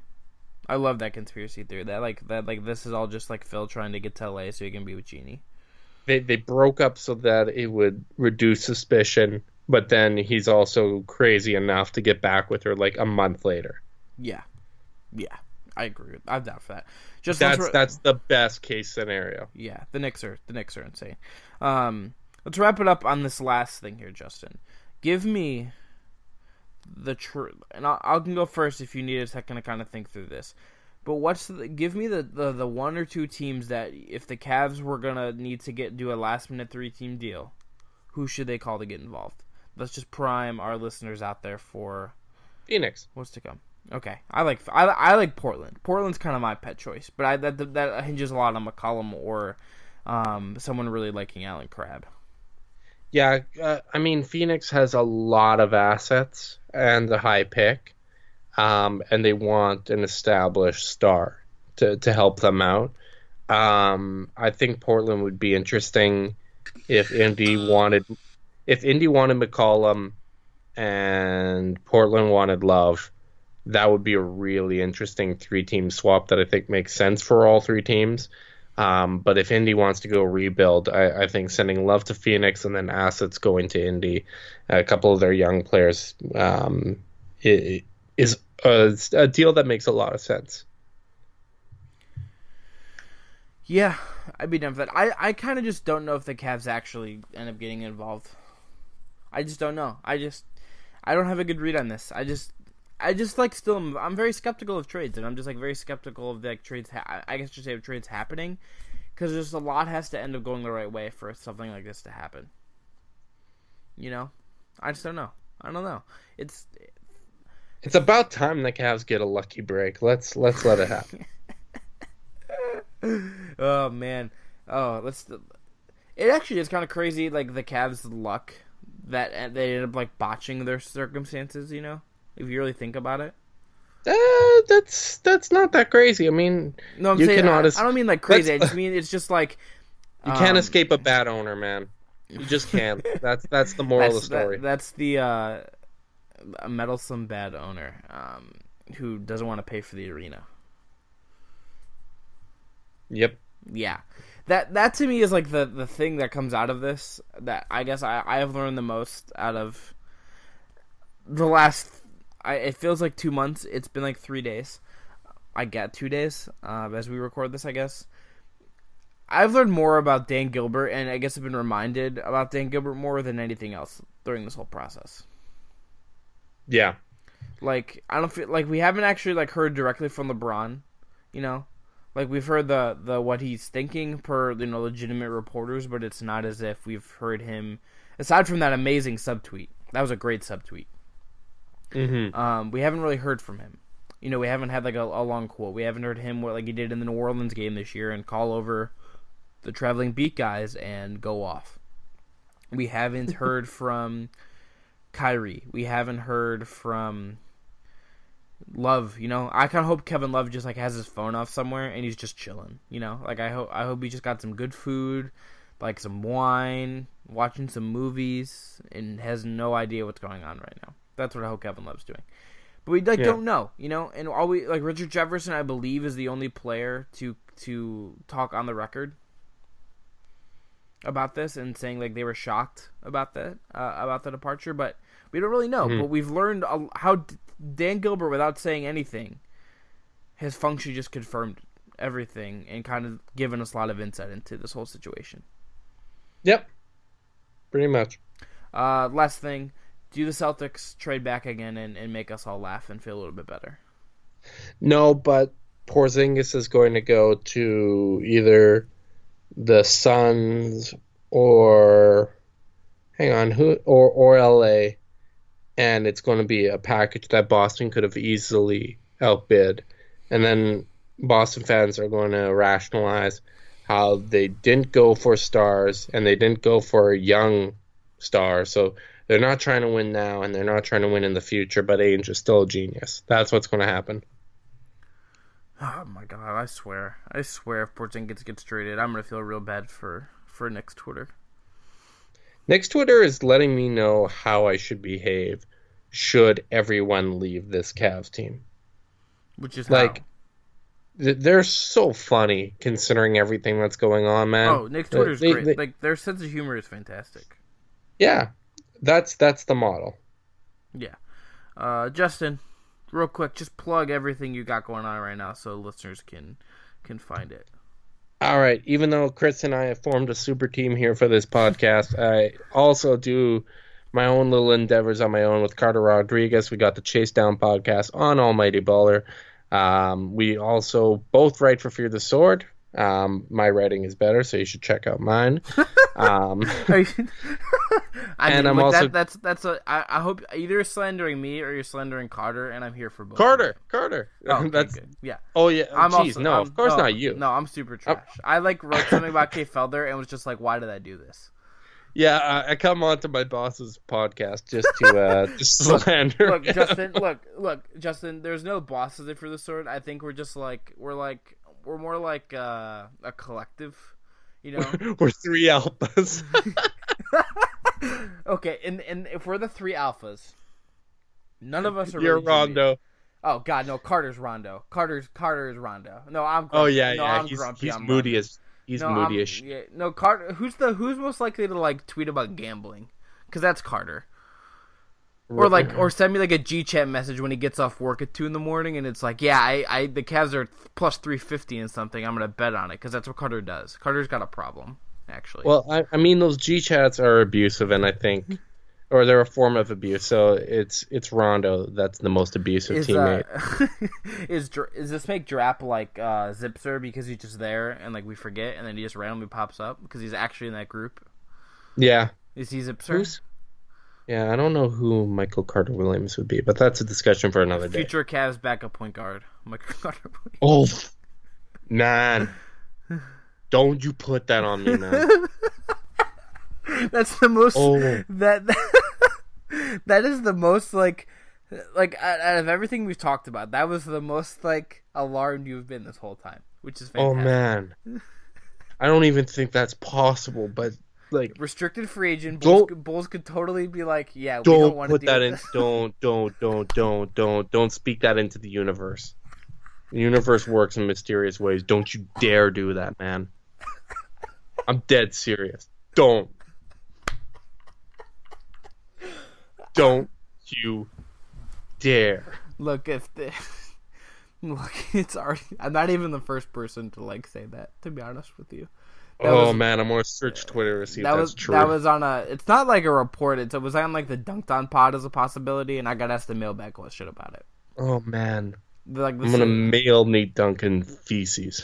That this is all just like Phil trying to get to LA so he can be with Jeannie. They broke up so that it would reduce suspicion, but then he's also crazy enough to get back with her like a month later. Yeah, I agree. I'm down for that. That's the best case scenario. Yeah, the Knicks are insane. Let's wrap it up on this last thing here, Justin. Give me the and I can go first if you need a second to kind of think through this. But give me the one or two teams that if the Cavs were gonna need to do a last minute 3-team deal, who should they call to get involved? Let's just prime our listeners out there for Phoenix. What's to come? Okay, I like Portland. Portland's kind of my pet choice, but that hinges a lot on McCollum or someone really liking Allen Crabbe. Yeah, I mean Phoenix has a lot of assets and a high pick, and they want an established star to help them out. I think Portland would be interesting if Indy wanted McCollum and Portland wanted Love. That would be a really interesting 3-team swap that I think makes sense for all 3 teams. But if Indy wants to go rebuild, I think sending Love to Phoenix and then assets going to Indy, a couple of their young players, is a deal that makes a lot of sense. Yeah, I'd be down for that. I kind of just don't know if the Cavs actually end up getting involved. I just don't know. I don't have a good read on this. I just like still I'm very skeptical of trades, and I'm just like very skeptical of like trades. I guess just say of trades happening, because just a lot has to end up going the right way for something like this to happen. You know, I just don't know. I don't know. It's about time the Cavs get a lucky break. Let's let it happen. Oh man. It actually is kind of crazy. Like the Cavs' luck that they end up like botching their circumstances. You know. If you really think about it, that's not that crazy. I mean, no, I don't mean like crazy. I just mean it's just like you can't escape a bad owner, man. You just can't. That's the moral of the story. That's the a meddlesome bad owner who doesn't want to pay for the arena. Yep. Yeah. That to me is like the thing that comes out of this that I guess I have learned the most out of the last. It feels like 2 months. It's been like 3 days. I get 2 days as we record this, I guess. I've learned more about Dan Gilbert, and I guess I've been reminded about Dan Gilbert more than anything else during this whole process. Yeah. Like, I don't feel like we haven't actually like heard directly from LeBron, you know? Like we've heard the what he's thinking per, you know, legitimate reporters, but it's not as if we've heard him aside from that amazing subtweet. That was a great subtweet. Mm-hmm. We haven't really heard from him. You know, we haven't had like a long quote. We haven't heard him what like he did in the New Orleans game this year and call over the traveling beat guys and go off. We haven't heard from Kyrie. We haven't heard from Love. You know, I kind of hope Kevin Love just like has his phone off somewhere and he's just chilling. You know, like I hope he just got some good food, like some wine, watching some movies, and has no idea what's going on right now. That's what I hope Kevin Love's doing. But we don't know, you know, and all we like Richard Jefferson, I believe, is the only player to talk on the record. about this and saying like they were shocked about the departure, but we don't really know. Mm-hmm. But we've learned how Dan Gilbert, without saying anything, has functionally just confirmed everything and kind of given us a lot of insight into this whole situation. Yep, pretty much. Last thing, do the Celtics trade back again and make us all laugh and feel a little bit better? No, but Porzingis is going to go to either the Suns or LA, and it's going to be a package that Boston could have easily outbid, and then Boston fans are going to rationalize how they didn't go for stars and they didn't go for a young star, so they're not trying to win now and they're not trying to win in the future, but Ainge is still a genius. That's what's going to happen. Oh my god, I swear if Porzingis gets traded, I'm going to feel real bad for Nick's Twitter. Nick's Twitter is letting me know how I should behave should everyone leave this Cavs team. Which is like how? They're so funny considering everything that's going on, man. Oh, Nick's Twitter's great. Like their sense of humor is fantastic. Yeah, that's the model. Yeah. Justin, real quick, just plug everything you got going on right now so listeners can find it. All right. Even though Chris and I have formed a super team here for this podcast, I also do my own little endeavors on my own with Carter Rodriguez. We got the Chase Down podcast on Almighty Baller. We also both write for Fear the Sword. My writing is better, so you should check out mine. I hope either you're slandering me or you're slandering Carter, and I'm here for both. Carter. Oh, okay, That's good. Yeah. Oh yeah. Of course not you. No, I'm super trash. I wrote something about Kay Felder and was just like, why did I do this? Yeah, I come onto my boss's podcast just to just slander. Look, Justin. There's no bosses for the sword. I think we're more like a collective, you know. We're three alphas. Okay, and if we're the three alphas, none of us are. You're really Rondo. Jimmy. Oh God, no. Carter's Rondo. Carter is Rondo. No, I'm. Grumpy. Oh yeah, no, yeah. I'm grumpy. He's I'm moody Rondo. as he's moody as shit. Yeah, no, Carter. Who's most likely to like tweet about gambling? Because that's Carter. Or send me like a G-chat message when he gets off work at 2 a.m. and it's like, yeah, I the Cavs are plus 350 and something. I'm gonna bet on it because that's what Carter does. Carter's got a problem, actually. Well, I mean those G-chats are abusive, and I think, or they're a form of abuse. So it's Rondo that's the most abusive teammate. Is this make Drap like Zipser because he's just there and like we forget and then he just randomly pops up because he's actually in that group? Yeah. Is he Zipser? Yeah, I don't know who Michael Carter Williams would be, but that's a discussion for another day. Future Cavs backup point guard, Michael Carter Williams. Oh, man. Don't you put that on me, man. That's the most... That is the most, like out of everything we've talked about, that was the most, like, alarmed you've been this whole time, which is fantastic. Oh, man. I don't even think that's possible, but... Like restricted free agent, Bulls could totally be like, yeah, we don't want to do that. Don't speak that into the universe. The universe works in mysterious ways. Don't you dare do that, man. I'm dead serious. Don't you dare. Look, it's already. I'm not even the first person to like say that. To be honest with you. Man, I'm gonna search Twitter to see if that's true. That was on it's not like a report. It was on like the Dunked On pod as a possibility, and I got asked a mailbag question about it. Oh man, I'm gonna mail Nate Duncan feces.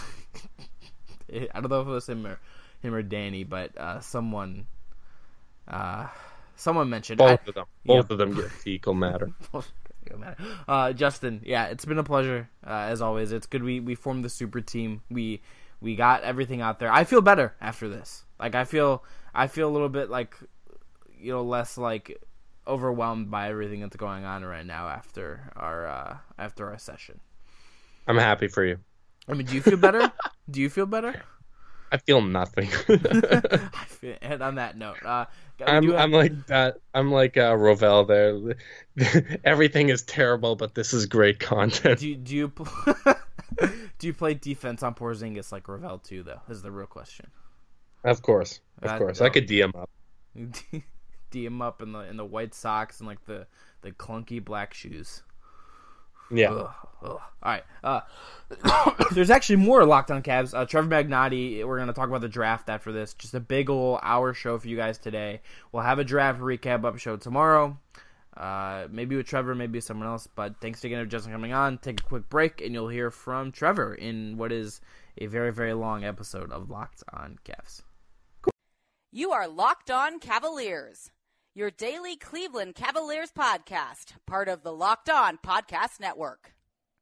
I don't know if it was him or Danny, but someone mentioned both of them get fecal matter. Justin, yeah, it's been a pleasure as always. It's good we formed the super team. We got everything out there. I feel better after this. Like I feel a little bit like, you know, less like overwhelmed by everything that's going on right now after our session. I'm happy for you. I mean, do you feel better? Do you feel better? I feel nothing. And on that note, I'm like that. I'm like Rovell there. Everything is terrible, but this is great content. Do you play defense on Porzingis like Rovell too, though? Is the real question. Of course. I could D him up. D him up in the white socks and like the clunky black shoes. Yeah. Ugh. All right. There's actually more Locked On Cavs. Trevor Magnotti, we're going to talk about the draft after this. Just a big ol' hour show for you guys today. We'll have a draft recap episode tomorrow. Maybe with Trevor, maybe with someone else. But thanks again to Justin coming on. Take a quick break, and you'll hear from Trevor in what is a very, very long episode of Locked On Cavs. You are Locked On Cavaliers, your daily Cleveland Cavaliers podcast, part of the Locked On Podcast Network.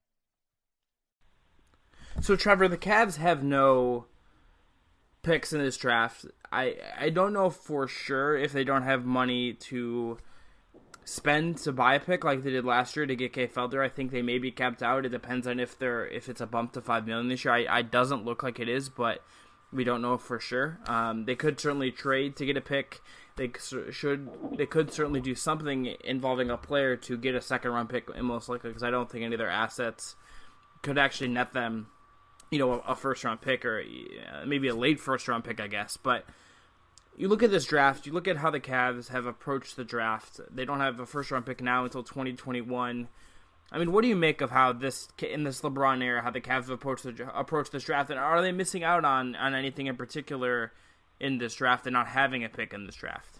So, Trevor, the Cavs have no picks in this draft. I don't know for sure if they don't have money to spend to buy a pick like they did last year to get Kay Felder. I think they may be capped out. It depends on if it's a bump to $5 million this year. I doesn't look like it is, but we don't know for sure. They could certainly trade to get a pick. They could certainly do something involving a player to get a second round pick, most likely, because I don't think any of their assets could actually net them, a first round pick or maybe a late first round pick, I guess. But you look at this draft, you look at how the Cavs have approached the draft. They don't have a first round pick now until 2021. I mean, what do you make of how in this LeBron era, how the Cavs have approached this draft, and are they missing out on anything in particular in this draft and not having a pick in this draft?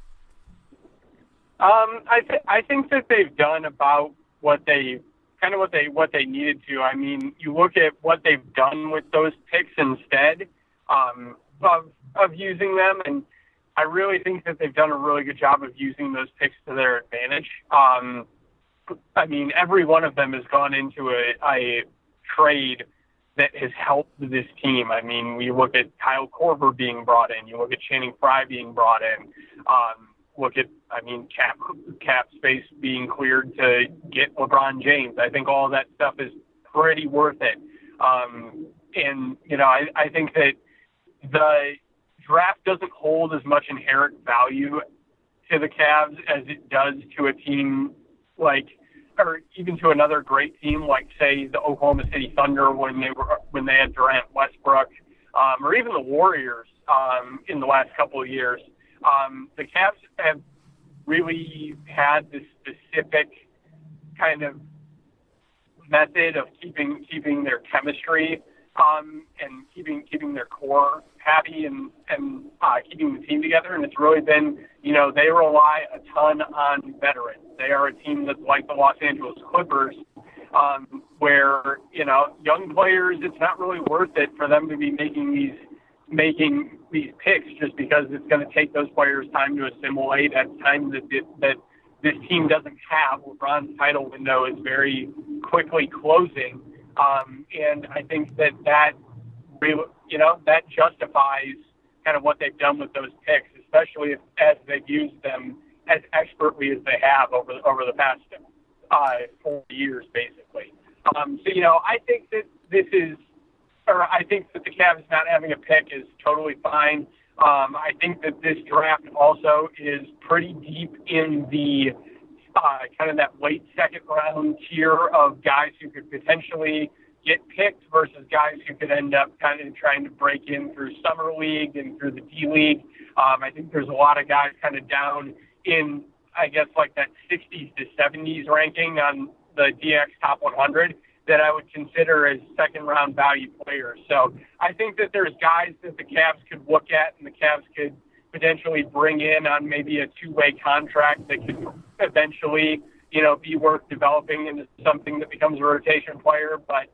I think that they've done about what they needed to. I mean, you look at what they've done with those picks instead of using them, and I really think that they've done a really good job of using those picks to their advantage. I mean, every one of them has gone into a trade that has helped this team. I mean, we look at Kyle Korver being brought in. You look at Channing Frye being brought in. Look at, cap space being cleared to get LeBron James. I think all of that stuff is pretty worth it. I think that the draft doesn't hold as much inherent value to the Cavs as it does to a team or even to another great team like, say, the Oklahoma City Thunder when they had Durant, Westbrook, or even the Warriors in the last couple of years. The Cavs have really had this specific kind of method of keeping their chemistry and keeping their core happy and keeping the team together. And it's really been, they rely a ton on veterans. They are a team that's like the Los Angeles Clippers, where, young players, it's not really worth it for them to be making these picks just because it's going to take those players time to assimilate at times that this team doesn't have. LeBron's title window is very quickly closing. And I think that justifies kind of what they've done with those picks, especially as they've used them as expertly as they have over the past 4 years, basically. I think that I think that the Cavs not having a pick is totally fine. I think that this draft also is pretty deep in the kind of that late second round tier of guys who could potentially get picked versus guys who could end up kind of trying to break in through Summer League and through the D League. I think there's a lot of guys kind of down in, I guess, like that 60s to 70s ranking on the DX Top 100 that I would consider as second-round value players. So I think that there's guys that the Cavs could look at and the Cavs could potentially bring in on maybe a two-way contract that could eventually, be worth developing into something that becomes a rotation player. But,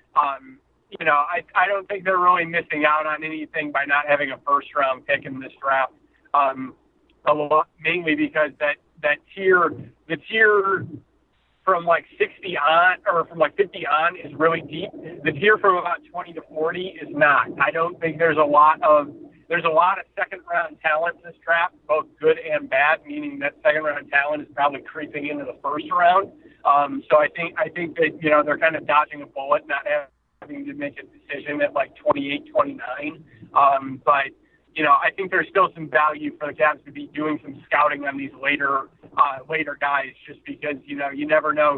I don't think they're really missing out on anything by not having a first-round pick in this draft. Mainly because that tier, the tier from like 60 on or from like 50 on is really deep. The tier from about 20 to 40 is not. I don't think there's a lot of second round talent in this draft, both good and bad, meaning that second round talent is probably creeping into the first round. So I think that, they're kind of dodging a bullet, not having to make a decision at like 28, 29. But I think there's still some value for the Cavs to be doing some scouting on these later guys, just because, you never know who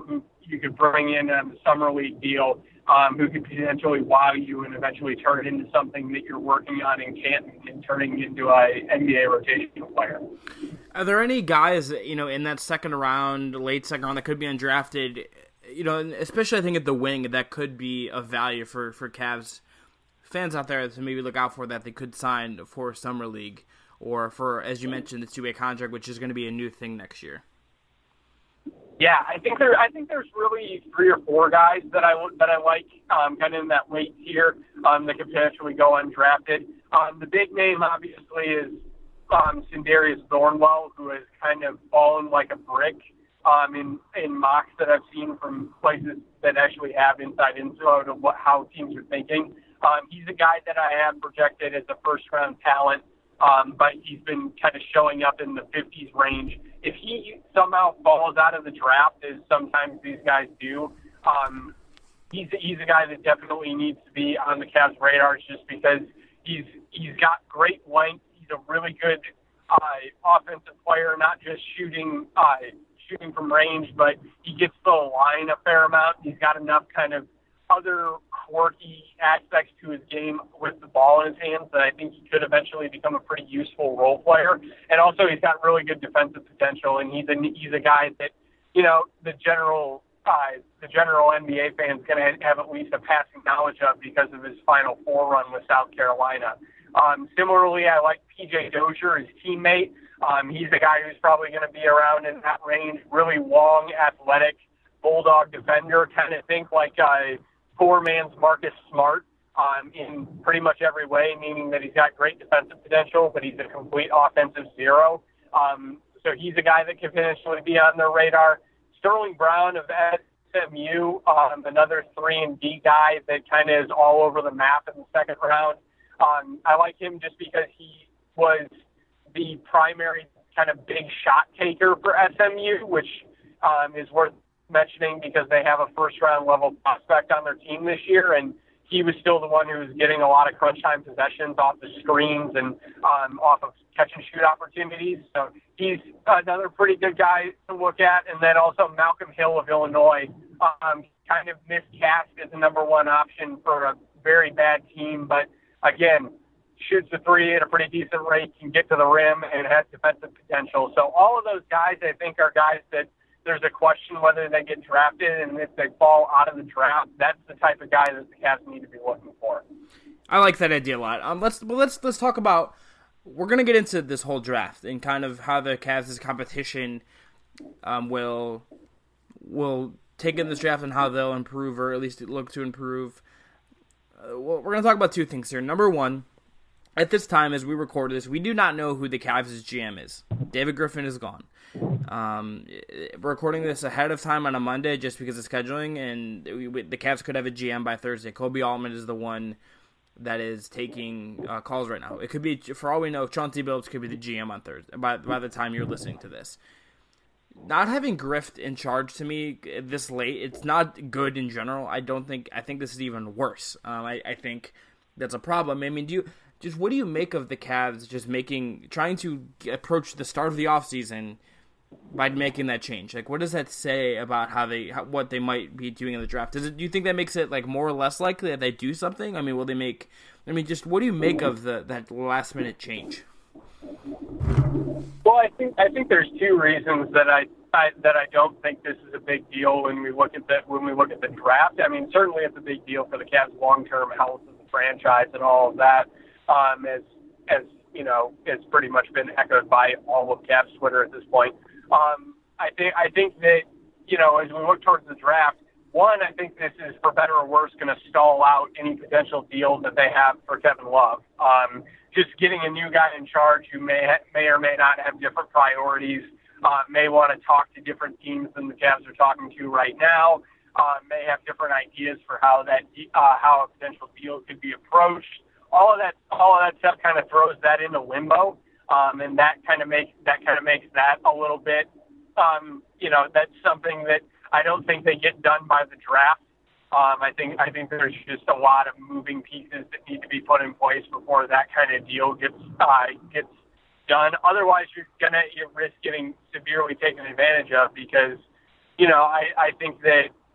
you could bring in a summer league deal who could potentially wow you and eventually turn it into something that you're working on in Canton and turning into a NBA rotational player. Are there any guys, in that second round, late second round that could be undrafted, especially I think at the wing, that could be of value for Cavs fans out there to maybe look out for, that they could sign for Summer League or for, as you mentioned, the two-way contract, which is going to be a new thing next year? Yeah, I think there's really 3 or 4 guys that I like kind of in that late tier that could potentially go undrafted. The big name obviously is Sindarius Thornwell, who has kind of fallen like a brick in mocks that I've seen from places that actually have inside info to how teams are thinking. He's a guy that I have projected as a first-round talent, but he's been kind of showing up in the 50s range. If he somehow falls out of the draft, as sometimes these guys do, he's a guy that definitely needs to be on the Cavs' radar just because he's got great length. He's a really good offensive player, not just shooting from range, but he gets to the line a fair amount. He's got enough kind of other quirky aspects to his game with the ball in his hands that I think he could eventually become a pretty useful role player. And also he's got really good defensive potential, and he's a guy that, the general NBA fan is going to have at least a passing knowledge of because of his Final Four run with South Carolina. Similarly, I like PJ Dozier, his teammate. He's a guy who's probably going to be around in that range, really long, athletic, bulldog defender, kind of think like poor man's Marcus Smart in pretty much every way, meaning that he's got great defensive potential, but he's a complete offensive zero. So he's a guy that could potentially be on their radar. Sterling Brown of SMU, another 3-and-D guy that kind of is all over the map in the second round. I like him just because he was the primary kind of big shot taker for SMU, which is worth mentioning because they have a first-round level prospect on their team this year, and he was still the one who was getting a lot of crunch time possessions off the screens and off of catch-and-shoot opportunities. So he's another pretty good guy to look at. And then also Malcolm Hill of Illinois, kind of miscast as the number 1 option for a very bad team, but again, shoots the 3 at a pretty decent rate, can get to the rim, and has defensive potential. So all of those guys, I think, are guys that there's a question whether they get drafted, and if they fall out of the draft, that's the type of guy that the Cavs need to be looking for. I like that idea a lot. Let's talk about. We're going to get into this whole draft and kind of how the Cavs' competition will take in this draft and how they'll improve, or at least look to improve. We're going to talk about 2 things here. Number 1, at this time, as we record this, we do not know who the Cavs' GM is. David Griffin is gone. We're recording this ahead of time on a Monday just because of scheduling, and the Cavs could have a GM by Thursday. Kobe Altman is the one that is taking calls right now. It could be, for all we know, Chauncey Billups could be the GM on Thursday by the time you're listening to this. Not having Griff in charge, to me, this late, it's not good in general. I think this is even worse. I think that's a problem. I mean, what do you make of the Cavs just trying to approach the start of the offseason by making that change? Like, what does that say about what they might be doing in the draft? Do you think that makes it like more or less likely that they do something? I mean, what do you make of that last minute change? Well, I think there's 2 reasons that I don't think this is a big deal when we look at the draft. I mean, certainly it's a big deal for the Cavs' long-term health of the franchise and all of that. As you know, it's pretty much been echoed by all of Cavs Twitter at this point. I think that, as we look towards the draft, 1, I think this is, for better or worse, going to stall out any potential deals that they have for Kevin Love. Just getting a new guy in charge who may or may not have different priorities, may want to talk to different teams than the Cavs are talking to right now, may have different ideas for how a potential deal could be approached. All of that stuff kind of throws that into limbo, and that kind of makes that a little bit, that's something that I don't think they get done by the draft. I think there's just a lot of moving pieces that need to be put in place before that kind of deal gets done. Otherwise, you risk getting severely taken advantage of because, I think that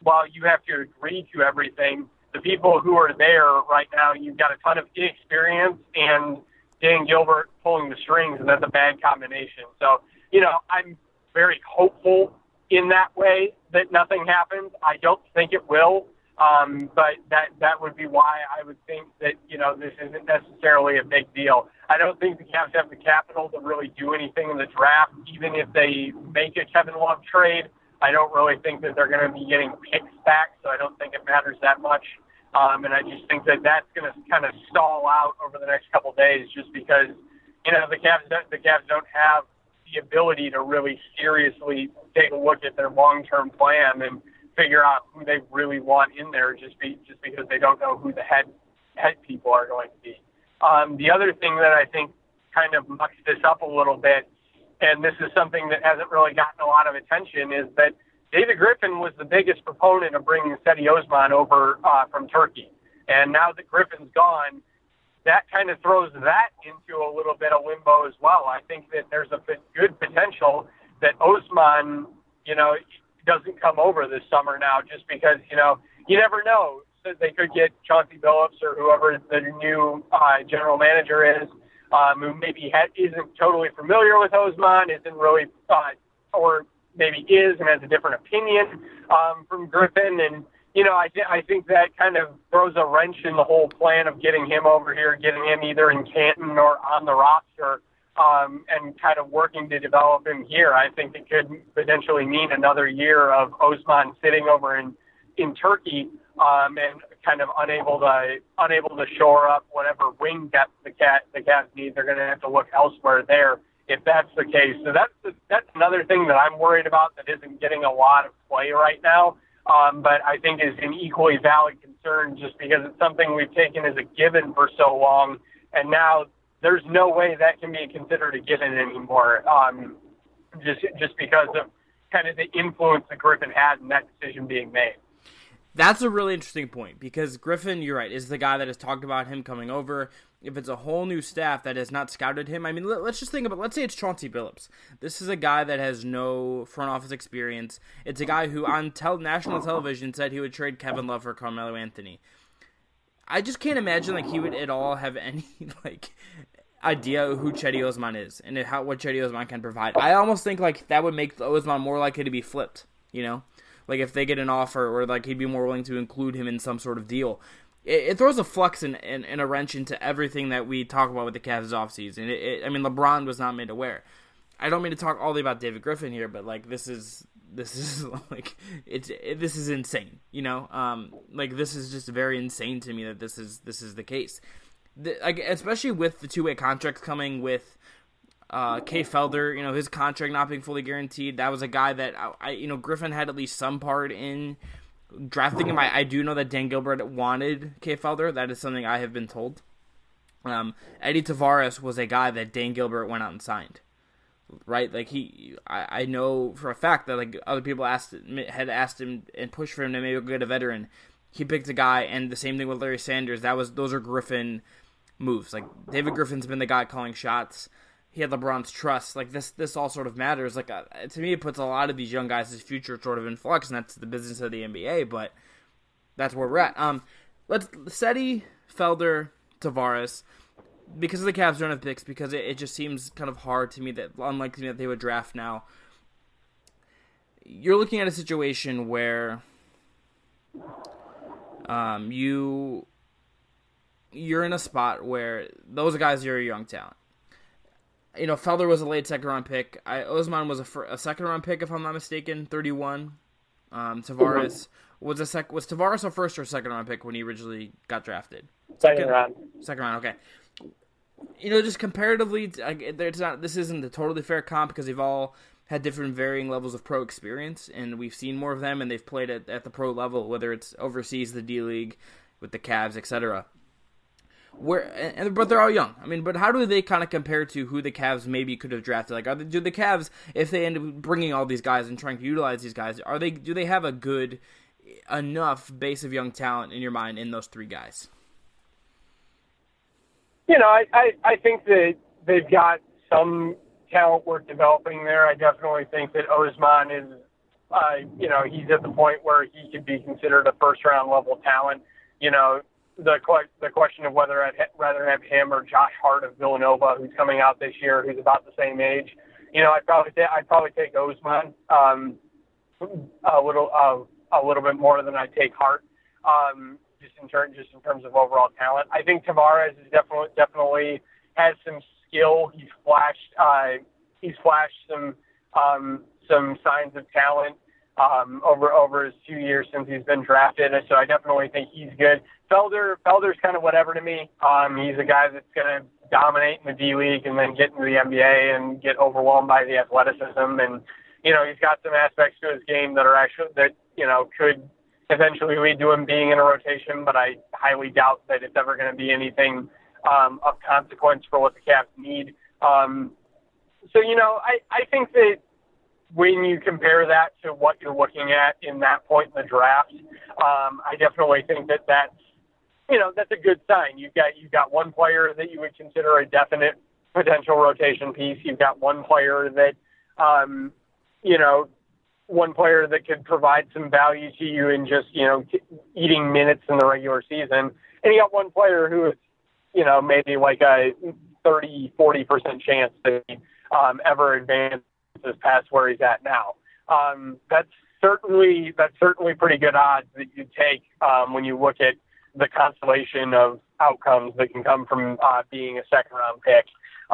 while you have to agree to everything, the people who are there right now, you've got a ton of inexperience and Dan Gilbert pulling the strings, and that's a bad combination. So, I'm very hopeful in that way that nothing happens. I don't think it will, but that would be why I would think that, this isn't necessarily a big deal. I don't think the Cavs have the capital to really do anything in the draft, even if they make a Kevin Love trade. I don't really think that they're going to be getting picks back, so I don't think it matters that much. And I just think that that's going to kind of stall out over the next couple of days just because, the Cavs don't have the ability to really seriously take a look at their long-term plan and figure out who they really want in there just because they don't know who the head people are going to be. The other thing that I think kind of mucks this up a little bit, and this is something that hasn't really gotten a lot of attention, is that David Griffin was the biggest proponent of bringing Cedi Osman over from Turkey. And now that Griffin's gone, that kind of throws that into a little bit of limbo as well. I think that there's a good potential that Osman, doesn't come over this summer now just because, you never know. So they could get Chauncey Billups or whoever the new general manager is, who maybe isn't totally familiar with Osman, isn't really, or maybe is and has a different opinion from Griffin. And, I think that kind of throws a wrench in the whole plan of getting him over here, getting him either in Canton or on the roster, and kind of working to develop him here. I think it could potentially mean another year of Osman sitting over in Turkey, and kind of unable to shore up whatever wing depth the Cavs need. They're going to have to look elsewhere there if that's the case. So that's another thing that I'm worried about that isn't getting a lot of play right now, but I think is an equally valid concern just because it's something we've taken as a given for so long, and now there's no way that can be considered a given anymore, just because of kind of the influence that Griffin had in that decision being made. That's a really interesting point because Griffin, you're right, is the guy that has talked about him coming over. If it's a whole new staff that has not scouted him, I mean, let's just think about, let's say it's Chauncey Billups. This is a guy that has no front office experience. It's a guy who on national television said he would trade Kevin Love for Carmelo Anthony. I just can't imagine he would at all have any idea who Cedi Osman is and what Cedi Osman can provide. I almost think that would make Osman more likely to be flipped, if they get an offer or he'd be more willing to include him in some sort of deal. It throws a flux and a wrench into everything that we talk about with the Cavs offseason. LeBron was not made aware. I don't mean to talk all about David Griffin here, but this is this is insane. This is just very insane to me that this is the case. Especially with the two-way contracts coming with Kay Felder, his contract not being fully guaranteed. That was a guy that Griffin had at least some part in drafting him. I do know that Dan Gilbert wanted Kay Felder. That is something I have been told. Eddie Tavares was a guy that Dan Gilbert went out and signed. Right? I know for a fact that other people had asked him and pushed for him to maybe get a veteran. He picked a guy, and the same thing with Larry Sanders. Those are Griffin moves. David Griffin's been the guy calling shots. He had LeBron's trust. This all sort of matters. To me, it puts a lot of these young guys' future sort of in flux, and that's the business of the NBA. But that's where we're at. Let's Cedi, Felder, Tavares, because of the Cavs don't have picks. Because it just seems kind of hard to me unlikely that they would draft now. You're looking at a situation where you're in a spot where those guys are a young talent. Felder was a late second-round pick. Osman was a second-round pick, if I'm not mistaken, 31. Tavares was Tavares a first or second-round pick when he originally got drafted? Second round. Second round, okay. Just comparatively, this isn't a totally fair comp because they've all had different varying levels of pro experience, and we've seen more of them, and they've played at the pro level, whether it's overseas, the D-League, with the Cavs, etc. But they're all young. But how do they kind of compare to who the Cavs maybe could have drafted? Do the Cavs, if they end up bringing all these guys and trying to utilize these guys, do they have a good enough base of young talent in your mind in those three guys? I think that they've got some talent worth developing there. I definitely think that Osman is he's at the point where he could be considered a first-round level talent. The question of whether I'd rather have him or Josh Hart of Villanova, who's coming out this year, who's about the same age. I'd probably take Osman a little bit more than I'd take Hart, just in terms of overall talent. I think Tavares is definitely has some skill. He's flashed some signs of talent over his 2 years since he's been drafted, and so I definitely think he's good. Felder's kind of whatever to me. He's a guy that's going to dominate in the D League and then get into the NBA and get overwhelmed by the athleticism, and he's got some aspects to his game that could eventually lead to him being in a rotation, but I highly doubt that it's ever going to be anything of consequence for what the Cavs need. I think that when you compare that to what you're looking at in that point in the draft, I definitely think that's a good sign. You've got one player that you would consider a definite potential rotation piece. You've got one player that, one player that could provide some value to you in just, eating minutes in the regular season. And you got one player who is, maybe like a 30-40% chance that he ever advances past where he's at now. That's certainly pretty good odds that you take when you look at the constellation of outcomes that can come from being a second round pick.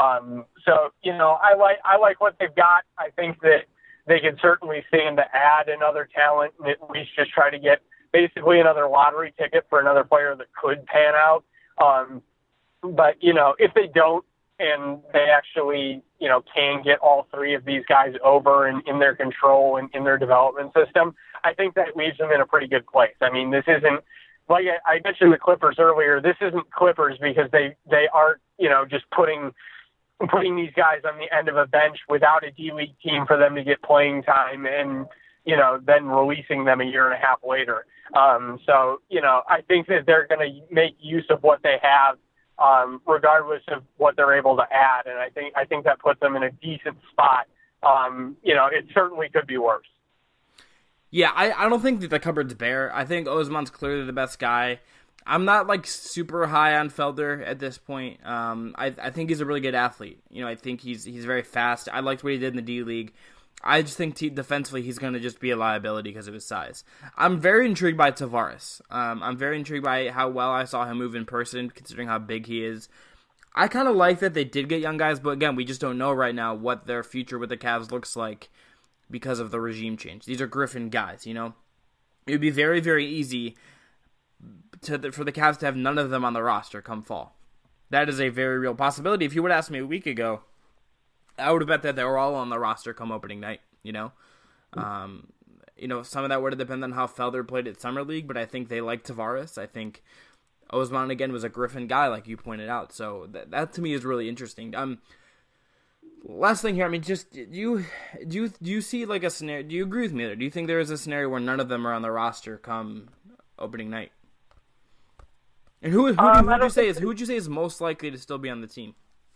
I like what they've got. I think that they can certainly stand to add another talent and at least just try to get basically another lottery ticket for another player that could pan out. But if they don't and they actually, can get all three of these guys over and in their control and in their development system, I think that leaves them in a pretty good place. I mean, this isn't, like I mentioned the Clippers earlier, this isn't Clippers because they aren't, just putting these guys on the end of a bench without a D-League team for them to get playing time and, then releasing them a year and a half later. I think that they're going to make use of what they have, regardless of what they're able to add. And I think that puts them in a decent spot. It certainly could be worse. Yeah, I don't think that the cupboard's bare. I think Osman's clearly the best guy. I'm not super high on Felder at this point. I think he's a really good athlete. I think he's very fast. I liked what he did in the D League. I just think defensively he's going to just be a liability because of his size. I'm very intrigued by Tavares. I'm very intrigued by how well I saw him move in person, considering how big he is. I kind of like that they did get young guys, but again, we just don't know right now what their future with the Cavs looks like because of the regime change. These are Griffin guys, It would be very, very easy for the Cavs to have none of them on the roster come fall. That is a very real possibility. If you would ask me a week ago, I would have bet that they were all on the roster come opening night, some of that would have depended on how Felder played at Summer League, but I think they like Tavares. I think Osman, again, was a Griffin guy, like you pointed out. So that to me is really interesting. Last thing here, I mean, just do you see like a scenario? Do you agree with me there? Do you think there is a scenario where none of them are on the roster come opening night? And who would you say is most likely to still be on the team?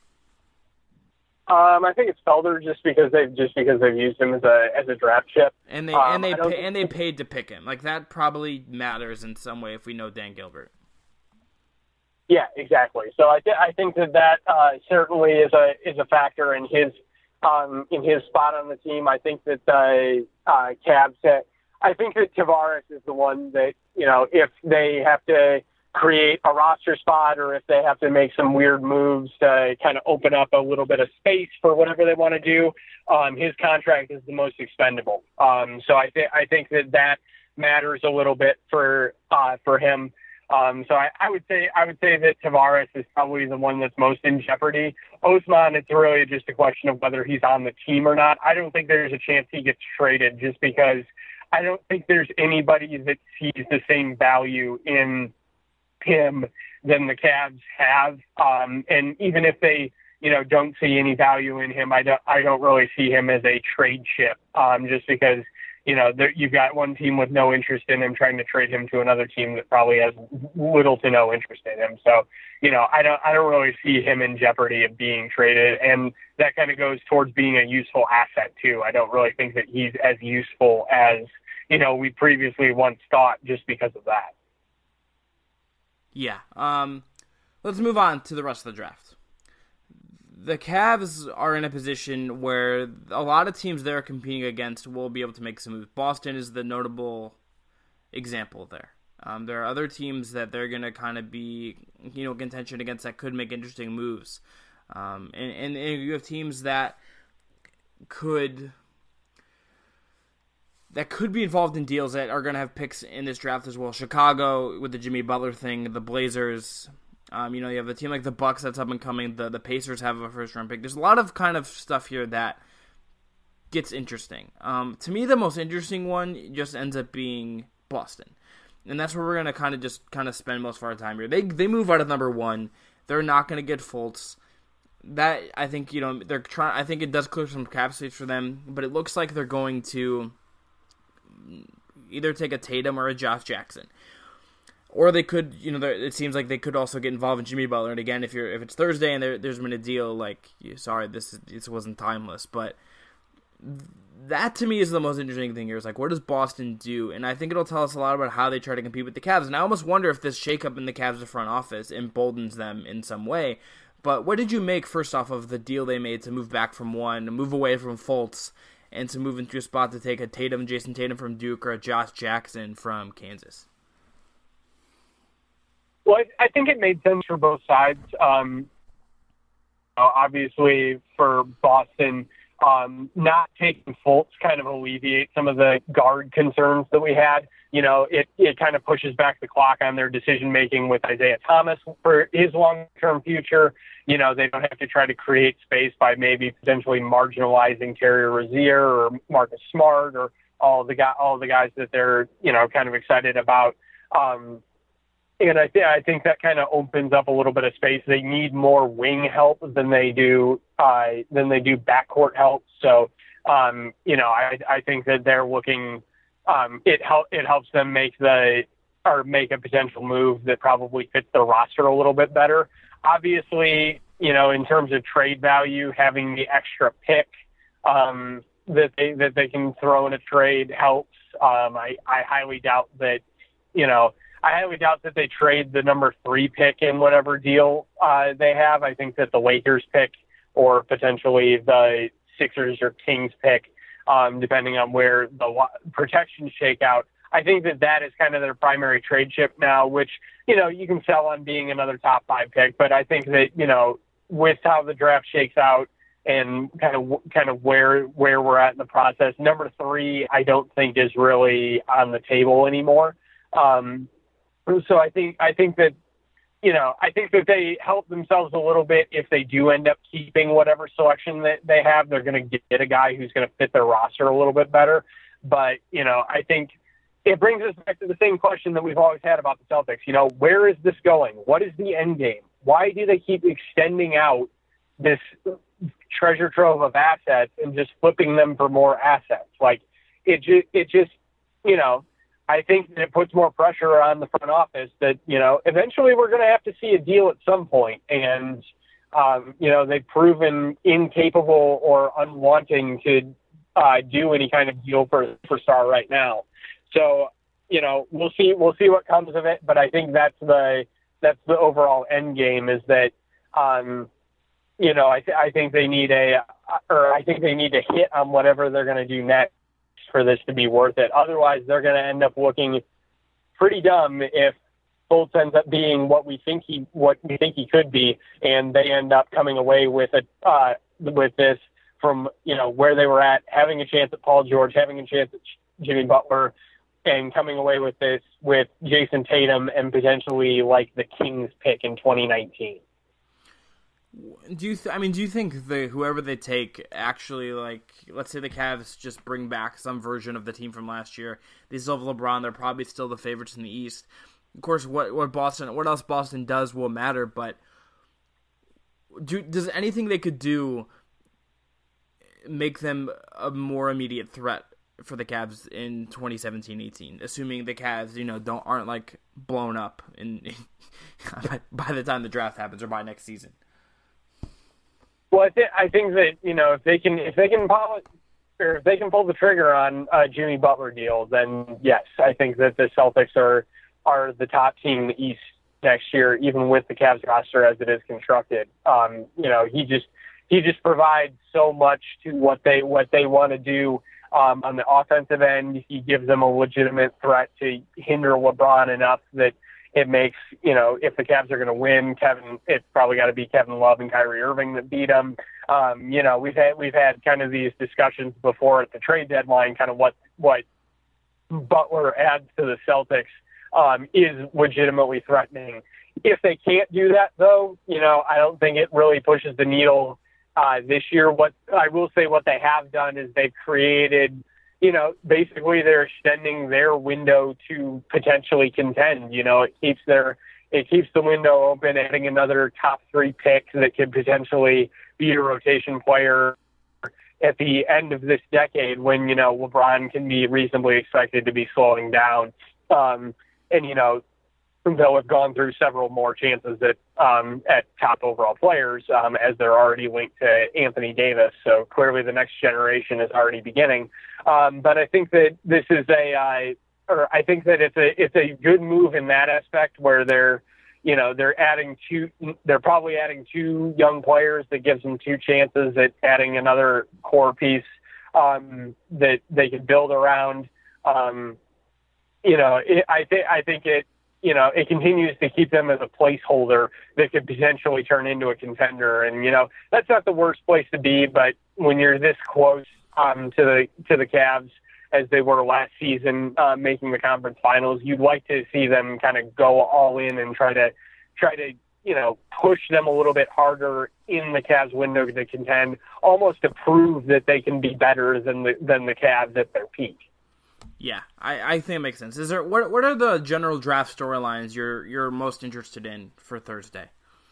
I think it's Felder just because they've used him as a draft chip, and they paid to pick him. Like that probably matters in some way if we know Dan Gilbert. Yeah, exactly. So I think that certainly is a factor in his spot on the team. I think that Cavs. I think that Tavares is the one that if they have to create a roster spot or if they have to make some weird moves to kind of open up a little bit of space for whatever they want to do, his contract is the most expendable. So I think that matters a little bit for him. So I would say that Tavares is probably the one that's most in jeopardy. Osman, it's really just a question of whether he's on the team or not. I don't think there's a chance he gets traded just because I don't think there's anybody that sees the same value in him than the Cavs have. And even if they, don't see any value in him, I don't really see him as a trade chip, just because, you've got one team with no interest in him trying to trade him to another team that probably has little to no interest in him. So, I don't really see him in jeopardy of being traded. And that kind of goes towards being a useful asset too. I don't really think that he's as useful as, we previously once thought just because of that. Yeah. Let's move on to the rest of the draft. The Cavs are in a position where a lot of teams they're competing against will be able to make some moves. Boston is the notable example there. There are other teams that they're going to kind of be, contention against that could make interesting moves. And you have teams that could be involved in deals that are going to have picks in this draft as well. Chicago with the Jimmy Butler thing, the Blazers. You have a team like the Bucks that's up and coming. The Pacers have a first-round pick. There's a lot of kind of stuff here that gets interesting. To me, the most interesting one just ends up being Boston. And that's where we're going to kind of spend most of our time here. They move out of number 1. They're not going to get Fultz. That, I think, they're trying. I think it does clear some cap space for them, but it looks like they're going to either take a Tatum or a Josh Jackson. Or they could, it seems like they could also get involved in Jimmy Butler. And again, if it's Thursday and there's been a deal, sorry, this wasn't timeless. But that to me is the most interesting thing here. Is what does Boston do? And I think it'll tell us a lot about how they try to compete with the Cavs. And I almost wonder if this shakeup in the Cavs' front office emboldens them in some way. But what did you make first off of the deal they made to move back from 1, to move away from Fultz, and to move into a spot to take a Jason Tatum from Duke or a Josh Jackson from Kansas? Well, I think it made sense for both sides. Obviously, for Boston, not taking Fultz kind of alleviates some of the guard concerns that we had. It kind of pushes back the clock on their decision-making with Isaiah Thomas for his long-term future. They don't have to try to create space by maybe potentially marginalizing Terry Rozier or Marcus Smart or all the guys that they're, kind of excited about. And I think that kind of opens up a little bit of space. They need more wing help than they do backcourt help. So, I think that they're looking. It helps them make a potential move that probably fits the roster a little bit better. Obviously, in terms of trade value, having the extra pick that they can throw in a trade helps. I highly doubt that. I highly doubt that they trade the number 3 pick in whatever deal they have. I think that the Lakers pick or potentially the Sixers or Kings pick, depending on where the protections shake out, I think that is kind of their primary trade chip now, which, you can sell on being another top 5 pick. But I think that, with how the draft shakes out and kind of where we're at in the process, number 3, I don't think is really on the table anymore. So I think that, I think that they help themselves a little bit if they do end up keeping whatever selection that they have. They're going to get a guy who's going to fit their roster a little bit better. But, I think it brings us back to the same question that we've always had about the Celtics. Where is this going? What is the end game? Why do they keep extending out this treasure trove of assets and just flipping them for more assets? It just I think that it puts more pressure on the front office that, eventually we're going to have to see a deal at some point. And, they've proven incapable or unwanting to do any kind of deal for Star right now. So, we'll see what comes of it. But I think that's the overall end game is that, I think they need to hit on whatever they're going to do next for this to be worth it. Otherwise, they're going to end up looking pretty dumb if Fultz ends up being what we think he could be, and they end up coming away with this from where they were at, having a chance at Paul George, having a chance at Jimmy Butler, and coming away with this with Jason Tatum and potentially the Kings pick in 2019. Do you think whoever they take actually, let's say the Cavs just bring back some version of the team from last year? They still have LeBron. They're probably still the favorites in the East. Of course, what else Boston does will matter, but does anything they could do make them a more immediate threat for the Cavs in 2017-18, assuming the Cavs, aren't like blown up by the time the draft happens or by next season. Well, I think that if they can pull the trigger on a Jimmy Butler deal, then yes, I think that the Celtics are the top team in the East next year, even with the Cavs roster as it is constructed. He just provides so much to what they want to do on the offensive end. He gives them a legitimate threat to hinder LeBron enough that it makes, if the Cavs are going to win, it's probably got to be Kevin Love and Kyrie Irving that beat them. We've had kind of these discussions before at the trade deadline, kind of what Butler adds to the Celtics is legitimately threatening. If they can't do that, though, I don't think it really pushes the needle this year. What I will say, what they have done is they've created, basically they're extending their window to potentially contend. It keeps the window open, adding another top 3 pick that could potentially be a rotation player at the end of this decade when, LeBron can be reasonably expected to be slowing down. They'll have gone through several more chances at top overall players as they're already linked to Anthony Davis. So clearly the next generation is already beginning. But I think that this is I think that it's a good move in that aspect where they're probably adding 2 young players that gives them 2 chances at adding another core piece that they could build around. I think it continues to keep them as a placeholder that could potentially turn into a contender. And, that's not the worst place to be, but when you're this close to the Cavs as they were last season, making the conference finals, you'd like to see them kind of go all in and try to push them a little bit harder in the Cavs window to contend, almost to prove that they can be better than the Cavs at their peak. Yeah, I think it makes sense. What are the general draft storylines you're most interested in for Thursday?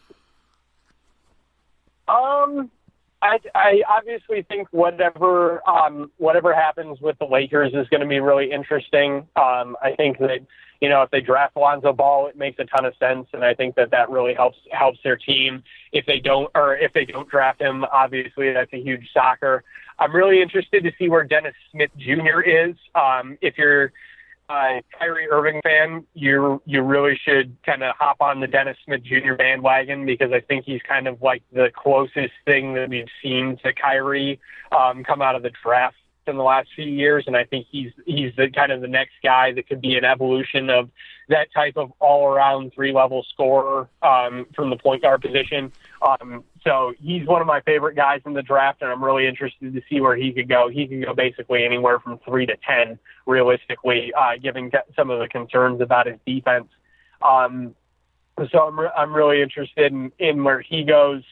I obviously think whatever happens with the Lakers is going to be really interesting. I think that if they draft Lonzo Ball, it makes a ton of sense, and I think that really helps their team. If they don't draft him, obviously that's a huge shocker. I'm really interested to see where Dennis Smith Jr. is. If you're a Kyrie Irving fan, you really should kind of hop on the Dennis Smith Jr. bandwagon because I think he's kind of like the closest thing that we've seen to Kyrie come out of the draft in the last few years, and I think he's the kind of the next guy that could be an evolution of that type of all-around 3-level scorer from the point guard position. So he's one of my favorite guys in the draft, and I'm really interested to see where he could go. He can go basically anywhere from 3 to 10, realistically, given some of the concerns about his defense. So I'm really interested in where he goes.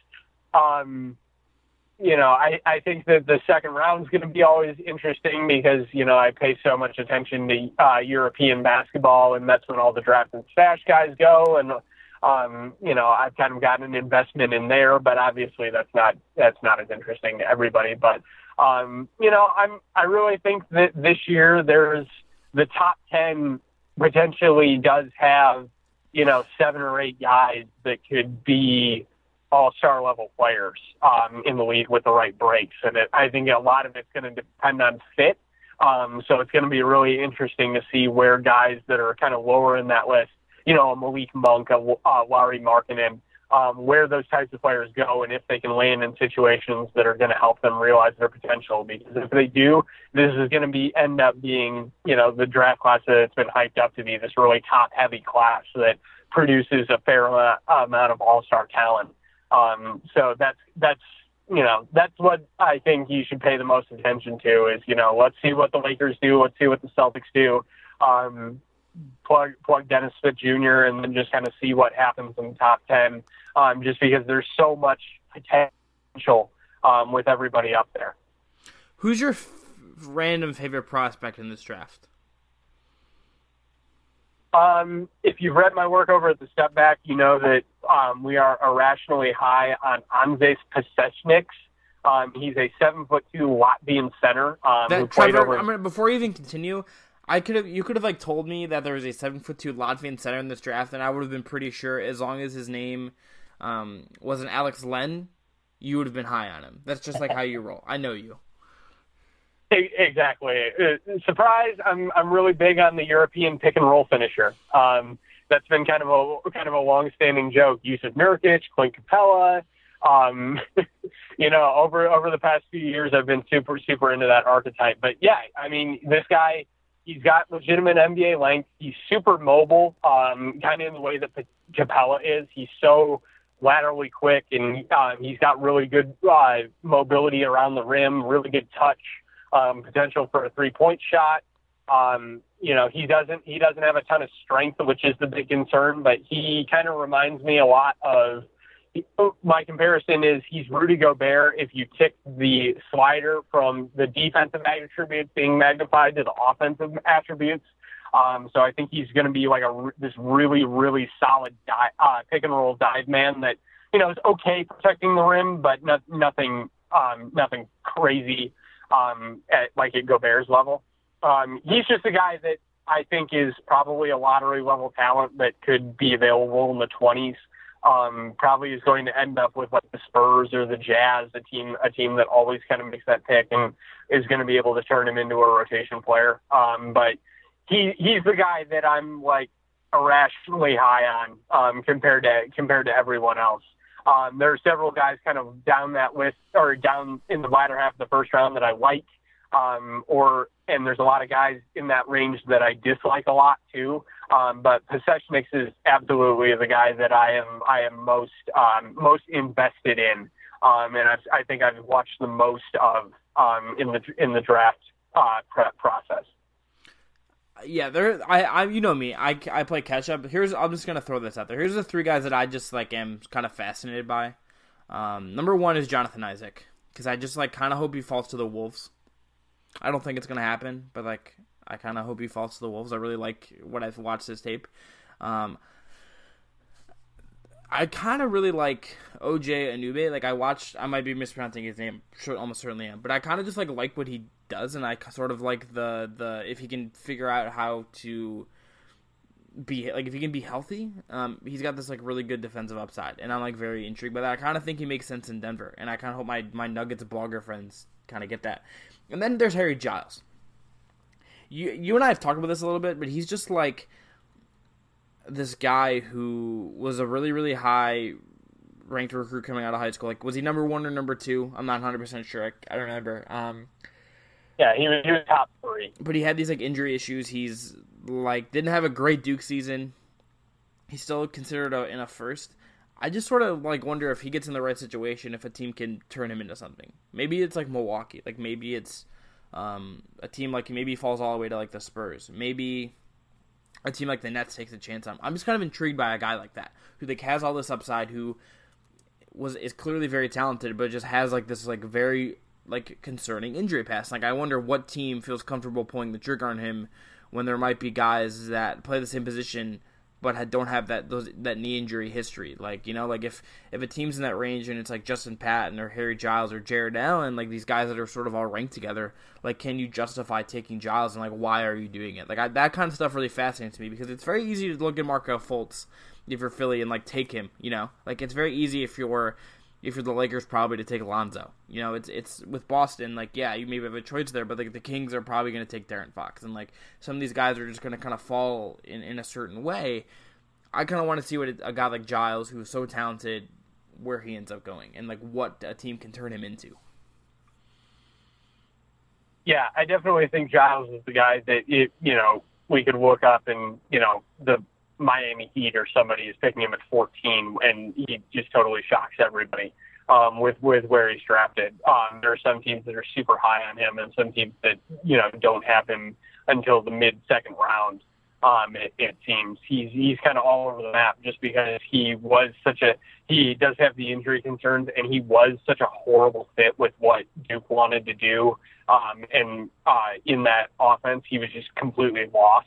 I think that the second round is going to be always interesting because, I pay so much attention to European basketball, and that's when all the draft and stash guys go. And, I've kind of gotten an investment in there, but obviously that's not as interesting to everybody. But, I really think that this year there's the top 10 potentially does have, 7 or 8 guys that could be all-star level players in the league with the right breaks. And I think a lot of it's going to depend on fit. So it's going to be really interesting to see where guys that are kind of lower in that list, a Malik Monk, a Lauri Markkanen, where those types of players go and if they can land in situations that are going to help them realize their potential. Because if they do, this is going to end up being, the draft class that it's been hyped up to be, this really top-heavy class that produces a fair amount of all-star talent. So that's what I think you should pay the most attention to is, let's see what the Lakers do. Let's see what the Celtics do. Plug Dennis Smith Jr. and then just kind of see what happens in the top 10, just because there's so much potential with everybody up there. Who's your random favorite prospect in this draft? If you've read my work over at the Step Back, you know that we are irrationally high on Anzej Pasechniks He's a 7'2" Latvian center. Who played Trevor, over... before you even continue, you could have like told me that there was a 7'2" Latvian center in this draft, and I would have been pretty sure as long as his name wasn't Alex Len, you would have been high on him. That's just like how you roll. I know you. Exactly. Surprise! I'm really big on the European pick and roll finisher. That's been kind of a long-standing joke. Yusuf Nurkic, Clint Capella. Over the past few years, I've been super into that archetype. But yeah, I mean, this guy, he's got legitimate NBA length. He's super mobile, kind of in the way that Capella is. He's so laterally quick, and he's got really good mobility around the rim, really good touch. Potential for a 3-point shot. He doesn't have a ton of strength, which is the big concern, but he kind of reminds me a lot of, my comparison is he's Rudy Gobert if you tick the slider from the defensive attributes being magnified to the offensive attributes. So I think he's going to be like this really, really solid pick and roll dive man that, is okay protecting the rim, but nothing crazy. At Gobert's level. He's just a guy that I think is probably a lottery level talent that could be available in the 20s. Probably is going to end up with like the Spurs or the Jazz, a team that always kind of makes that pick and is going to be able to turn him into a rotation player. But he's the guy that I'm like irrationally high on compared to everyone else. There are several guys kind of down that list or down in the latter half of the first round that I like, and there's a lot of guys in that range that I dislike a lot too. But Pasechniks is absolutely the guy that I am most invested in, and I think I've watched the most of in the draft prep process. Yeah, I you know me. I play catch up. I'm just gonna throw this out there. Here's the 3 guys that I just like am kind of fascinated by. Number 1 is Jonathan Isaac, because I just like kind of hope he falls to the Wolves. I don't think it's gonna happen, but like I kind of hope he falls to the Wolves. I really like what I've watched this tape. I kind of really like OJ Anunoby. Like I might be mispronouncing his name, almost certainly am, but I kind of just like what he does, and I sort of like the if he can figure out how to be like, if he can be healthy, he's got this like really good defensive upside, and I'm like very intrigued by that. I kind of think he makes sense in Denver, and I kind of hope my Nuggets blogger friends kind of get that. And then there's Harry Giles. You and I have talked about this a little bit, but he's just like this guy who was a really, really high ranked recruit coming out of high school. Like, was he number 1 or number 2? I'm not 100% sure. I don't remember. Yeah, he was top 3. But he had these like injury issues. He's like didn't have a great Duke season. He's still considered in a first. I just sort of like wonder if he gets in the right situation, if a team can turn him into something. Maybe it's like Milwaukee. Like maybe it's a team like maybe he falls all the way to like the Spurs. Maybe a team like the Nets takes a chance on him. I'm just kind of intrigued by a guy like that who like has all this upside, who is clearly very talented, but just has like this like very like concerning injury past. Like I wonder what team feels comfortable pulling the trigger on him when there might be guys that play the same position but don't have that knee injury history. Like, like if a team's in that range and it's like Justin Patton or Harry Giles or Jared Allen, like these guys that are sort of all ranked together, like can you justify taking Giles, and like why are you doing it? Like that kind of stuff really fascinates me, because it's very easy to look at Markelle Fultz if you're Philly and like take him, like it's very easy if you're the Lakers probably to take Lonzo. It's with Boston, like, yeah, you maybe have a choice there, but like the Kings are probably going to take De'Aaron Fox, and like some of these guys are just going to kind of fall in a certain way. I kind of want to see what a guy like Giles, who's so talented, where he ends up going, and like what a team can turn him into. Yeah, I definitely think Giles is the guy that we could look up and the Miami Heat or somebody is picking him at 14, and he just totally shocks everybody with where he's drafted. There are some teams that are super high on him, and some teams that don't have him until the mid-second round. It seems he's kind of all over the map, just because he does have the injury concerns, and he was such a horrible fit with what Duke wanted to do. And in that offense, he was just completely lost.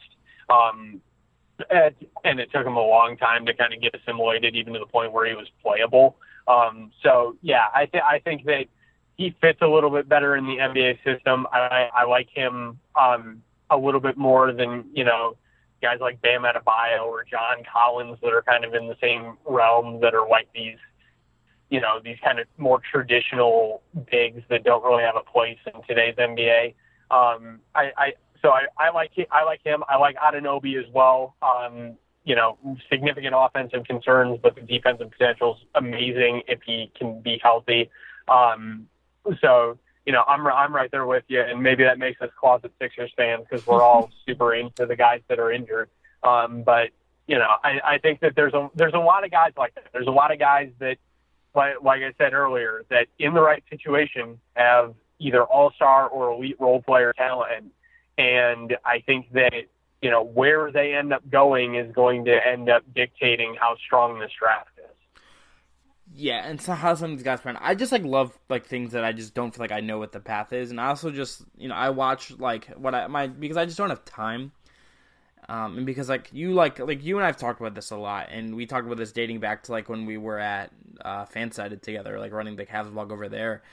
And it took him a long time to kind of get assimilated, even to the point where he was playable. So yeah, I think that he fits a little bit better in the NBA system. I like him a little bit more than, guys like Bam Adebayo or John Collins that are kind of in the same realm, that are like these kind of more traditional bigs that don't really have a place in today's NBA. So I like him. I like Anunoby as well. Significant offensive concerns, but the defensive potential is amazing if he can be healthy. So I'm right there with you, and maybe that makes us closet Sixers fans because we're all super into the guys that are injured. But I think that there's a lot of guys like that. There's a lot of guys that, like I said earlier, that in the right situation have either all-star or elite role player talent. And I think that, where they end up going is going to end up dictating how strong this draft is. Yeah, and so how some of these guys plan. I just love things that I just don't feel like I know what the path is, and I also just I watch because I just don't have time, and because you and I've talked about this a lot, and we talked about this dating back to when we were at Fansided together, running the Cavs blog over there.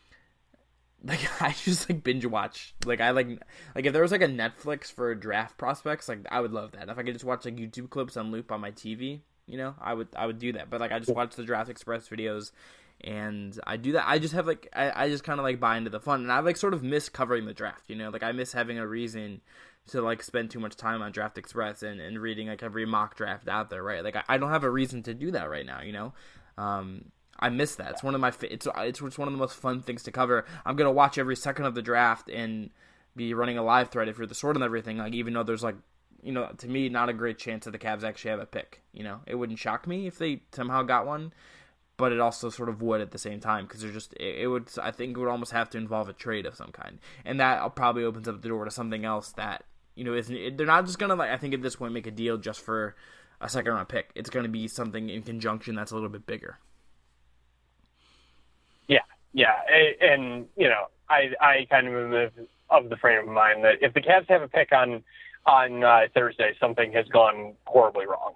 I just binge watch. If there was a Netflix for draft prospects, I would love that. If I could just watch YouTube clips on loop on my TV, I would do that. But I just watch the Draft Express videos, and I do that. I just have I just kind of buy into the fun, and I sort of miss covering the draft. I miss having a reason to spend too much time on Draft Express and reading every mock draft out there, right? I don't have a reason to do that right now. I miss that. It's one of my it's one of the most fun things to cover. I'm gonna watch every second of the draft and be running a live thread for the sort and everything. Even though there's to me, not a great chance that the Cavs actually have a pick. It wouldn't shock me if they somehow got one, but it also sort of would at the same time because I think it would almost have to involve a trade of some kind, and that probably opens up the door to something else that they're not just gonna I think at this point make a deal just for a second round pick. It's gonna be something in conjunction that's a little bit bigger. Yeah, and I kind of am of the frame of mind that if the Cavs have a pick on Thursday, something has gone horribly wrong.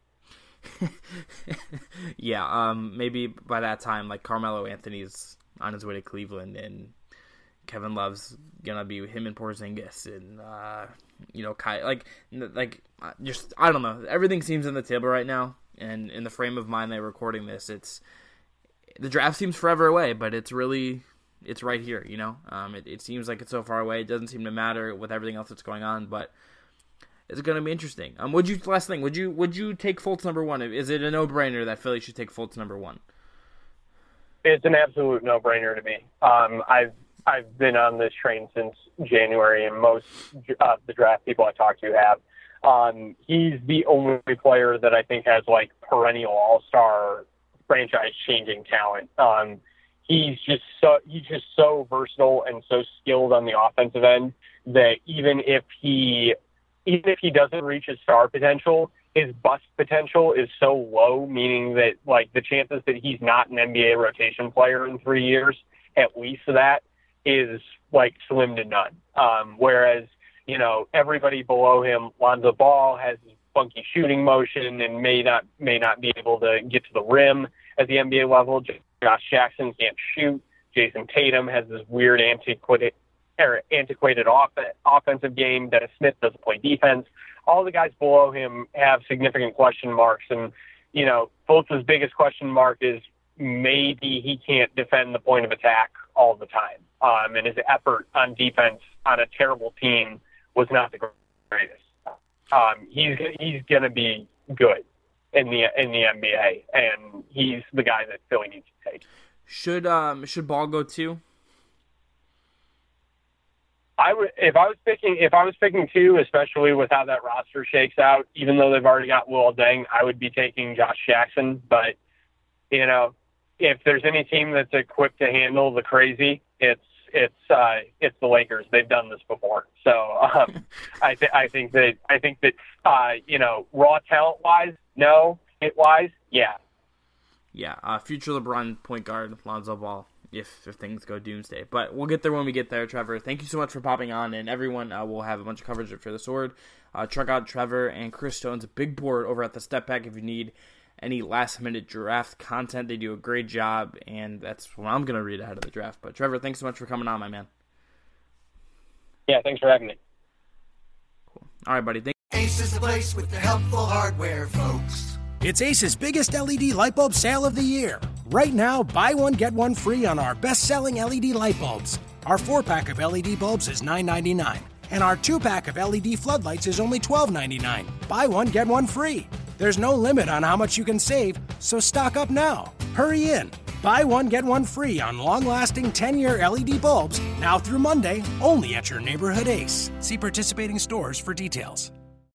Yeah, maybe by that time, Carmelo Anthony's on his way to Cleveland, and Kevin Love's gonna be him and Porzingis, and Kai. Just I don't know. Everything seems on the table right now, and in the frame of mind they're recording this, the draft seems forever away, but it's right here, It seems like it's so far away. It doesn't seem to matter with everything else that's going on, but it's going to be interesting. Would you take Fultz number one? Is it a no-brainer that Philly should take Fultz number one? It's an absolute no-brainer to me. I've been on this train since January, and most of the draft people I talk to have. He's the only player that I think has perennial all-star franchise-changing talent. He's just so versatile and so skilled on the offensive end that even if he doesn't reach his star potential, his bust potential is so low, meaning that the chances that he's not an NBA rotation player in 3 years, at least that is slim to none. Whereas everybody below him, Lonzo Ball has funky shooting motion and may not be able to get to the rim at the NBA level. Josh Jackson can't shoot. Jason Tatum has this weird antiquated offensive game. Dennis Smith doesn't play defense. All the guys below him have significant question marks, and Fultz's biggest question mark is maybe he can't defend the point of attack all the time. And his effort on defense on a terrible team was not the greatest. He's going to be good in the NBA, and he's the guy that Philly needs to take. Should Ball go too? If I was picking two, especially with how that roster shakes out, even though they've already got Luol Deng, I would be taking Josh Jackson. But if there's any team that's equipped to handle the crazy, it's the Lakers. They've done this before. So I think that raw talent wise, no. Hit wise, yeah. Yeah, future LeBron point guard Lonzo Ball. If things go doomsday. But we'll get there when we get there, Trevor. Thank you so much for popping on, and everyone will have a bunch of coverage for the Sword. Check out Trevor and Chris Stone's big board over at the Step Back if you need any last-minute draft content. They do a great job, and that's what I'm going to read ahead of the draft. But Trevor, thanks so much for coming on, my man. Yeah, thanks for having me. Cool. All right, buddy. Ace is the place with the helpful hardware, folks. It's Ace's biggest LED light bulb sale of the year. Right now, buy one, get one free on our best-selling LED light bulbs. Our 4-pack of LED bulbs is $9.99, and our 2-pack of LED floodlights is only $12.99. Buy one, get one free. There's no limit on how much you can save, so stock up now. Hurry in. Buy one, get one free on long-lasting 10-year LED bulbs now through Monday, only at your neighborhood Ace. See participating stores for details.